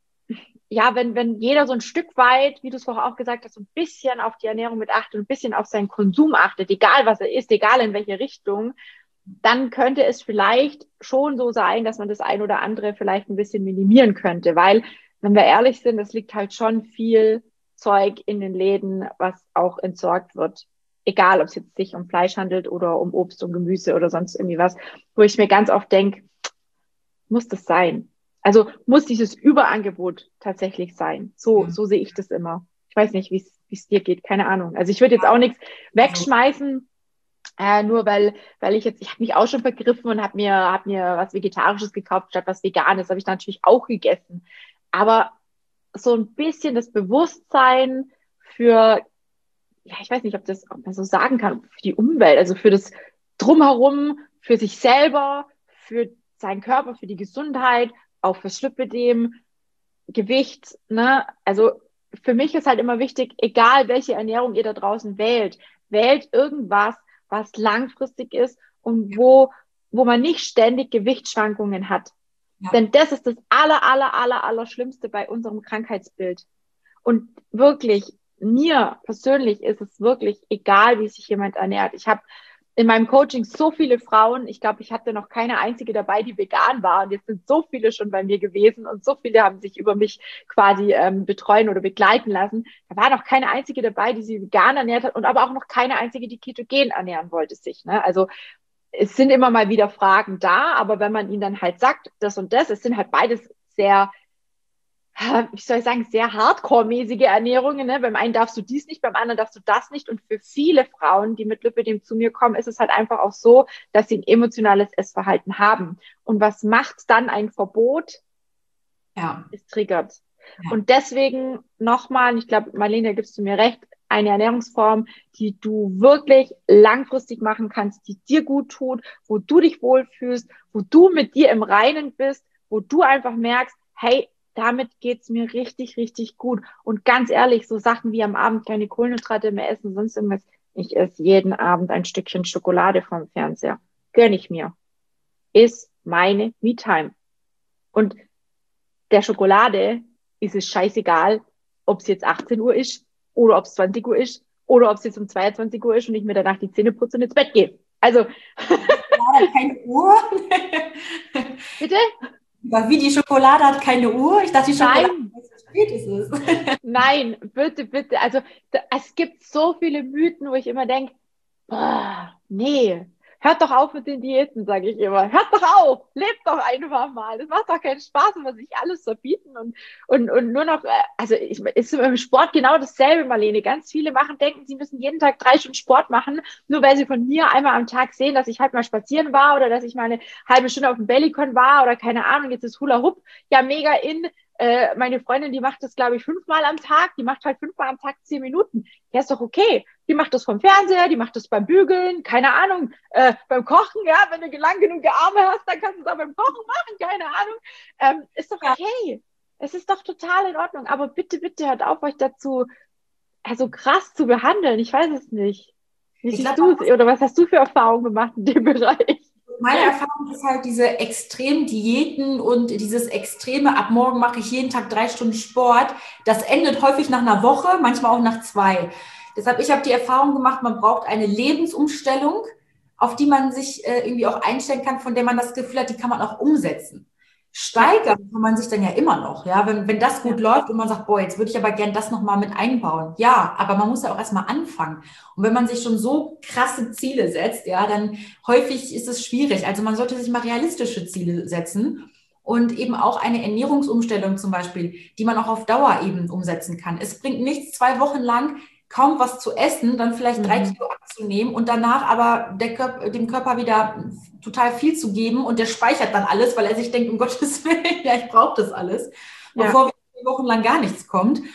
ja, wenn, wenn jeder so ein Stück weit, wie du es vorher auch gesagt hast, so ein bisschen auf die Ernährung mit achtet und ein bisschen auf seinen Konsum achtet, egal was er isst, egal in welche Richtung, dann könnte es vielleicht schon so sein, dass man das ein oder andere vielleicht ein bisschen minimieren könnte. Weil, wenn wir ehrlich sind, es liegt halt schon viel Zeug in den Läden, was auch entsorgt wird. Egal, ob es jetzt sich um Fleisch handelt oder um Obst und Gemüse oder sonst irgendwie was, wo ich mir ganz oft denke, muss das sein? Also muss dieses Überangebot tatsächlich sein. So, Ja. so sehe ich das immer. Ich weiß nicht, wie es dir geht, keine Ahnung. Also ich würde jetzt auch nichts wegschmeißen, äh, nur weil, weil ich jetzt, ich habe mich auch schon vergriffen und habe mir, hab mir was Vegetarisches gekauft statt was Veganes. Habe ich natürlich auch gegessen. Aber so ein bisschen das Bewusstsein für, ja, ich weiß nicht, ob das, ob man so sagen kann, für die Umwelt, also für das Drumherum, für sich selber, für seinen Körper, für die Gesundheit, auch fürs Lipödem, Gewicht, ne? Also für mich ist halt immer wichtig, egal welche Ernährung ihr da draußen wählt, wählt irgendwas, was langfristig ist und wo, wo man nicht ständig Gewichtsschwankungen hat. Ja. Denn das ist das aller, aller, aller, aller Schlimmste bei unserem Krankheitsbild. Und wirklich, mir persönlich ist es wirklich egal, wie sich jemand ernährt. Ich habe in meinem Coaching so viele Frauen, ich glaube, ich hatte noch keine einzige dabei, die vegan war. Und jetzt sind so viele schon bei mir gewesen und so viele haben sich über mich quasi ähm, betreuen oder begleiten lassen. Da war noch keine einzige dabei, die sich vegan ernährt hat und aber auch noch keine einzige, die ketogen ernähren wollte sich. Ne? Also es sind immer mal wieder Fragen da, aber wenn man ihnen dann halt sagt, das und das, es sind halt beides sehr, wie soll ich sagen, sehr hardcore-mäßige Ernährungen. Ne? Beim einen darfst du dies nicht, beim anderen darfst du das nicht. Und für viele Frauen, die mit Lipödem zu mir kommen, ist es halt einfach auch so, dass sie ein emotionales Essverhalten haben. Und was macht dann ein Verbot? Ja. Es triggert. Ja. Und deswegen nochmal, ich glaube, Marlene, gibst du mir recht, eine Ernährungsform, die du wirklich langfristig machen kannst, die dir gut tut, wo du dich wohlfühlst, wo du mit dir im Reinen bist, wo du einfach merkst, hey, damit geht's mir richtig, richtig gut. Und ganz ehrlich, so Sachen wie am Abend keine Kohlenhydrate mehr essen, sonst irgendwas. Ich esse jeden Abend ein Stückchen Schokolade vom Fernseher. Gönn ich mir. Ist meine Me-Time. Und der Schokolade ist es scheißegal, ob es jetzt achtzehn Uhr ist oder ob es zwanzig Uhr ist oder ob es jetzt um zweiundzwanzig Uhr ist und ich mir danach die Zähne putze und ins Bett gehe. Also. Schokolade hat keine Uhr. Bitte? Wie, die Schokolade hat keine Uhr? Ich dachte, die Schokolade Nein. weiß, wie spät es ist. Nein, bitte, bitte. Also da, es gibt so viele Mythen, wo ich immer denke, nee, hört doch auf mit den Diäten, sage ich immer. Hört doch auf, lebt doch einfach mal. Das macht doch keinen Spaß, immer sich alles verbieten und, und, und nur noch, also ich, ist im Sport genau dasselbe, Marlene. Ganz viele machen, denken, sie müssen jeden Tag drei Stunden Sport machen, nur weil sie von mir einmal am Tag sehen, dass ich halt mal spazieren war oder dass ich mal eine halbe Stunde auf dem Bellycon war oder keine Ahnung, jetzt ist Hula Hoop ja mega in. Äh, meine Freundin, die macht das, glaube ich, fünfmal am Tag. Die macht halt fünfmal am Tag zehn Minuten. Ja, ist doch okay. Die macht das vom Fernseher, die macht das beim Bügeln, keine Ahnung, äh, beim Kochen, ja, wenn du lang genug Arme hast, dann kannst du es auch beim Kochen machen, keine Ahnung. Ähm, ist doch okay. Es ist doch total in Ordnung. Aber bitte, bitte hört auf, euch dazu also krass zu behandeln. Ich weiß es nicht. Wie siehst du es? Oder was hast du für Erfahrungen gemacht in dem Bereich? Meine Erfahrung ist halt diese extremen Diäten und dieses extreme, ab morgen mache ich jeden Tag drei Stunden Sport. Das endet häufig nach einer Woche, manchmal auch nach zwei. Deshalb, ich habe die Erfahrung gemacht, man braucht eine Lebensumstellung, auf die man sich äh, irgendwie auch einstellen kann, von der man das Gefühl hat, die kann man auch umsetzen. Steigern kann man sich dann ja immer noch, ja, wenn, wenn das gut läuft und man sagt, boah, jetzt würde ich aber gern das nochmal mit einbauen. Ja, aber man muss ja auch erstmal anfangen. Und wenn man sich schon so krasse Ziele setzt, ja, dann häufig ist es schwierig. Also man sollte sich mal realistische Ziele setzen und eben auch eine Ernährungsumstellung zum Beispiel, die man auch auf Dauer eben umsetzen kann. Es bringt nichts, zwei Wochen lang kaum was zu essen, dann vielleicht drei Kilo abzunehmen und danach aber der Körper, dem Körper wieder total viel zu geben und der speichert dann alles, weil er sich denkt, um Gottes Willen, ja, ich brauche das alles, bevor ja. Wochen lang gar nichts kommt.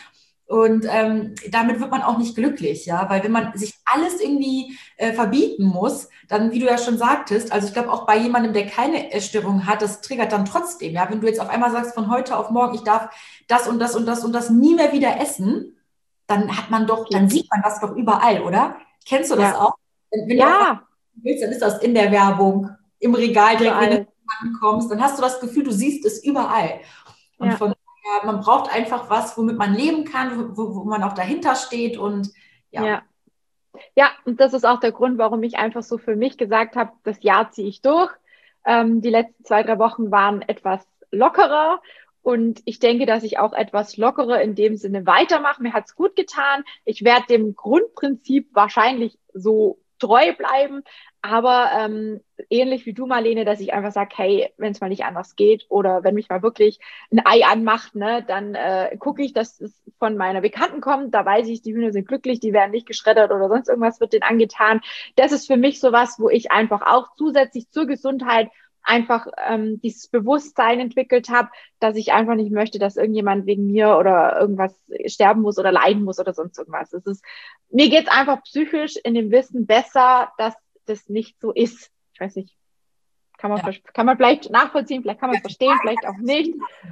Und ähm, damit wird man auch nicht glücklich, ja, weil wenn man sich alles irgendwie äh, verbieten muss, dann, wie du ja schon sagtest, also ich glaube auch bei jemandem, der keine Essstörung hat, das triggert dann trotzdem, ja, wenn du jetzt auf einmal sagst, von heute auf morgen, ich darf das und das und das und das nie mehr wieder essen, dann hat man doch, dann sieht man das doch überall, oder? Kennst du das Ja. auch? Wenn du Ja. auf was willst, dann ist das in der Werbung, im Regal direkt, wenn Überall. du ankommst, dann hast du das Gefühl, du siehst es überall. Und Ja. von daher, man braucht einfach was, womit man leben kann, wo, wo man auch dahinter steht und ja. Ja. Ja, und das ist auch der Grund, warum ich einfach so für mich gesagt habe, das Jahr ziehe ich durch. Ähm, die letzten zwei, drei Wochen waren etwas lockerer und ich denke, dass ich auch etwas lockerer in dem Sinne weitermache. Mir hat's gut getan. Ich werde dem Grundprinzip wahrscheinlich so treu bleiben, aber ähm, ähnlich wie du, Marlene, dass ich einfach sage, hey, wenn es mal nicht anders geht oder wenn mich mal wirklich ein Ei anmacht, ne, dann äh, gucke ich, dass es von meiner Bekannten kommt. Da weiß ich, die Hühner sind glücklich, die werden nicht geschreddert oder sonst irgendwas wird denen angetan. Das ist für mich sowas, wo ich einfach auch zusätzlich zur Gesundheit einfach ähm, dieses Bewusstsein entwickelt habe, dass ich einfach nicht möchte, dass irgendjemand wegen mir oder irgendwas sterben muss oder leiden muss oder sonst irgendwas. Es ist, mir geht's einfach psychisch in dem Wissen besser, dass das nicht so ist. Ich weiß nicht, kann man, Ja. kann man vielleicht nachvollziehen, vielleicht kann man es verstehen, vielleicht auch nicht.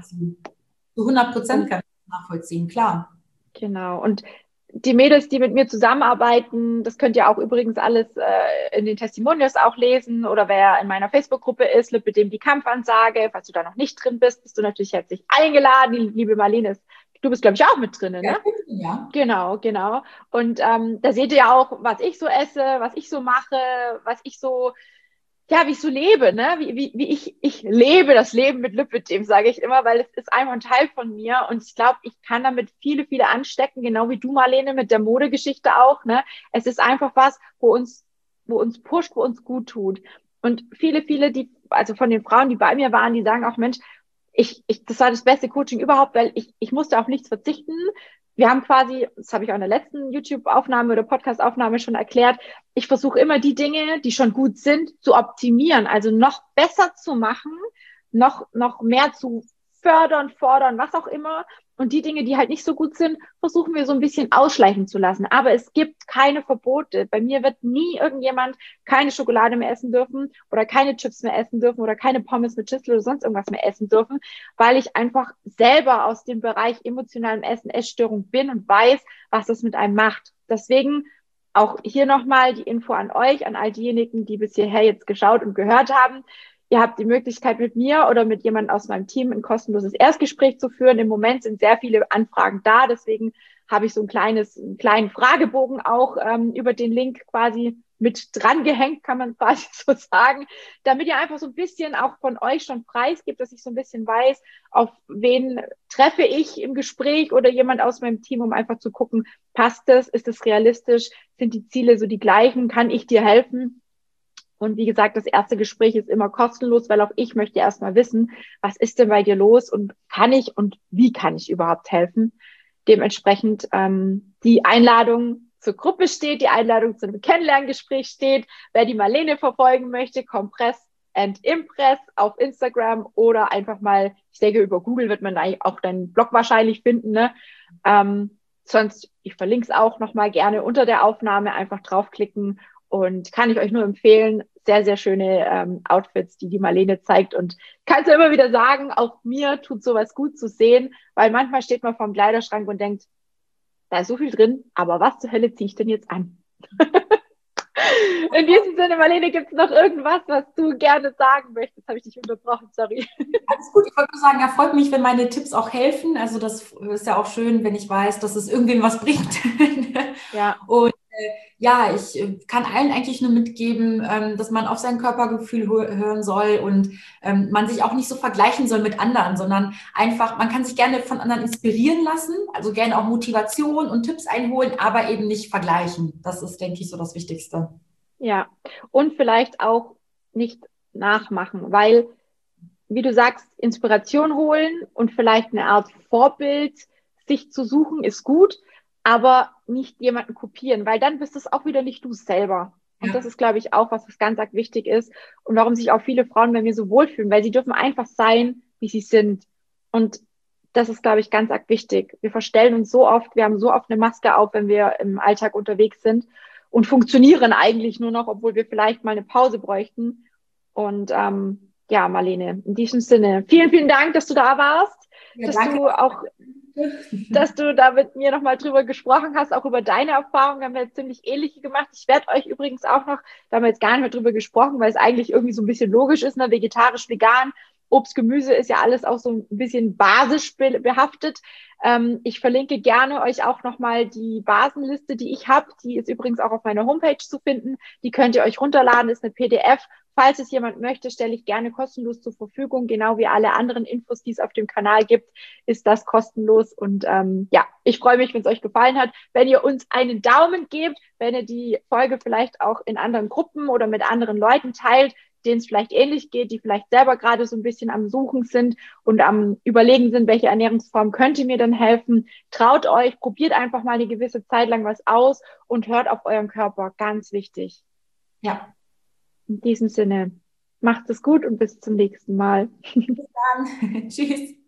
Zu hundert Prozent kann ich das nachvollziehen, klar. Genau. Und die Mädels, die mit mir zusammenarbeiten, das könnt ihr auch übrigens alles äh, in den Testimonials auch lesen oder wer in meiner Facebook-Gruppe ist, mit dem die Kampfansage, falls du da noch nicht drin bist, bist du natürlich herzlich eingeladen. Die liebe Marlene ist, du bist, glaube ich, auch mit drin, ne? Ja, ja. Genau, genau. Und ähm, da seht ihr ja auch, was ich so esse, was ich so mache, was ich so, ja, wie ich so lebe, ne? Wie, wie, wie ich, ich lebe das Leben mit Lipidem, sage ich immer, weil es ist einfach ein Teil von mir und ich glaube, ich kann damit viele, viele anstecken, genau wie du, Marlene, mit der Modegeschichte auch, ne? Es ist einfach was, wo uns, wo uns pusht, wo uns gut tut. Und viele, viele, die, also von den Frauen, die bei mir waren, die sagen auch, Mensch, ich, ich, das war das beste Coaching überhaupt, weil ich, ich musste auf nichts verzichten. Wir haben quasi, das habe ich auch in der letzten YouTube-Aufnahme oder Podcast-Aufnahme schon erklärt, ich versuche immer die Dinge, die schon gut sind, zu optimieren, also noch besser zu machen, noch, noch mehr zu fördern, fordern, was auch immer. Und die Dinge, die halt nicht so gut sind, versuchen wir so ein bisschen ausschleichen zu lassen. Aber es gibt keine Verbote. Bei mir wird nie irgendjemand keine Schokolade mehr essen dürfen oder keine Chips mehr essen dürfen oder keine Pommes mit Schnitzel oder sonst irgendwas mehr essen dürfen, weil ich einfach selber aus dem Bereich emotionalem Essen, Essstörung bin und weiß, was das mit einem macht. Deswegen auch hier nochmal die Info an euch, an all diejenigen, die bis hierher jetzt geschaut und gehört haben. Ihr habt die Möglichkeit, mit mir oder mit jemandem aus meinem Team ein kostenloses Erstgespräch zu führen. Im Moment sind sehr viele Anfragen da, deswegen habe ich so ein kleines, einen kleinen Fragebogen auch ähm, über den Link quasi mit dran gehängt, kann man quasi so sagen, damit ihr einfach so ein bisschen auch von euch schon preisgibt, dass ich so ein bisschen weiß, auf wen treffe ich im Gespräch oder jemand aus meinem Team, um einfach zu gucken, passt es, ist es realistisch, sind die Ziele so die gleichen, kann ich dir helfen? Und wie gesagt, das erste Gespräch ist immer kostenlos, weil auch ich möchte erstmal wissen, was ist denn bei dir los und kann ich und wie kann ich überhaupt helfen? Dementsprechend ähm, die Einladung zur Gruppe steht, die Einladung zu einem Kennenlerngespräch steht. Wer die Marlene verfolgen möchte, Compress and Impress auf Instagram oder einfach mal, ich denke, über Google wird man auch deinen Blog wahrscheinlich finden. Ne? Ähm, sonst, ich verlinke es auch nochmal gerne unter der Aufnahme, einfach draufklicken. Und kann ich euch nur empfehlen, sehr, sehr schöne ähm, Outfits, die die Marlene zeigt. Und kannst du immer wieder sagen, auch mir tut sowas gut zu sehen, weil manchmal steht man vorm Kleiderschrank und denkt, da ist so viel drin, aber was zur Hölle ziehe ich denn jetzt an? In diesem Sinne, Marlene, gibt es noch irgendwas, was du gerne sagen möchtest? Habe ich dich unterbrochen, sorry. Alles gut, ich wollte nur sagen, ja, freut mich, wenn meine Tipps auch helfen. Also das ist ja auch schön, wenn ich weiß, dass es irgendwem was bringt. Ja. Und äh, ja, ich äh, kann allen eigentlich nur mitgeben, ähm, dass man auf sein Körpergefühl hö- hören soll und ähm, man sich auch nicht so vergleichen soll mit anderen, sondern einfach, man kann sich gerne von anderen inspirieren lassen, also gerne auch Motivation und Tipps einholen, aber eben nicht vergleichen. Das ist, denke ich, so das Wichtigste. Ja, und vielleicht auch nicht nachmachen, weil, wie du sagst, Inspiration holen und vielleicht eine Art Vorbild sich zu suchen, ist gut, aber nicht jemanden kopieren, weil dann bist es auch wieder nicht du selber. Und Ja. das ist, glaube ich, auch was, was ganz arg wichtig ist und warum sich auch viele Frauen bei mir so wohlfühlen, weil sie dürfen einfach sein, wie sie sind. Und das ist, glaube ich, ganz arg wichtig. Wir verstellen uns so oft, wir haben so oft eine Maske auf, wenn wir im Alltag unterwegs sind und funktionieren eigentlich nur noch, obwohl wir vielleicht mal eine Pause bräuchten. Und ähm, ja, Marlene, in diesem Sinne, vielen, vielen Dank, dass du da warst, Ja, dass danke. du auch, dass du da mit mir nochmal drüber gesprochen hast, auch über deine Erfahrungen. Haben wir jetzt ziemlich ähnliche gemacht. Ich werde euch übrigens auch noch, da haben wir jetzt gar nicht mehr drüber gesprochen, weil es eigentlich irgendwie so ein bisschen logisch ist, ne? Vegetarisch, vegan. Obst, Gemüse ist ja alles auch so ein bisschen basisch behaftet. Ähm, ich verlinke gerne euch auch nochmal die Basenliste, die ich habe. Die ist übrigens auch auf meiner Homepage zu finden. Die könnt ihr euch runterladen, ist eine P D F. Falls es jemand möchte, stelle ich gerne kostenlos zur Verfügung. Genau wie alle anderen Infos, die es auf dem Kanal gibt, ist das kostenlos. Und ähm, ja, ich freue mich, wenn es euch gefallen hat, wenn ihr uns einen Daumen gebt, wenn ihr die Folge vielleicht auch in anderen Gruppen oder mit anderen Leuten teilt, denen es vielleicht ähnlich geht, die vielleicht selber gerade so ein bisschen am Suchen sind und am Überlegen sind, welche Ernährungsform könnte mir denn helfen. Traut euch, probiert einfach mal eine gewisse Zeit lang was aus und hört auf euren Körper. Ganz wichtig. Ja. In diesem Sinne, macht es gut und bis zum nächsten Mal. Bis dann. Tschüss.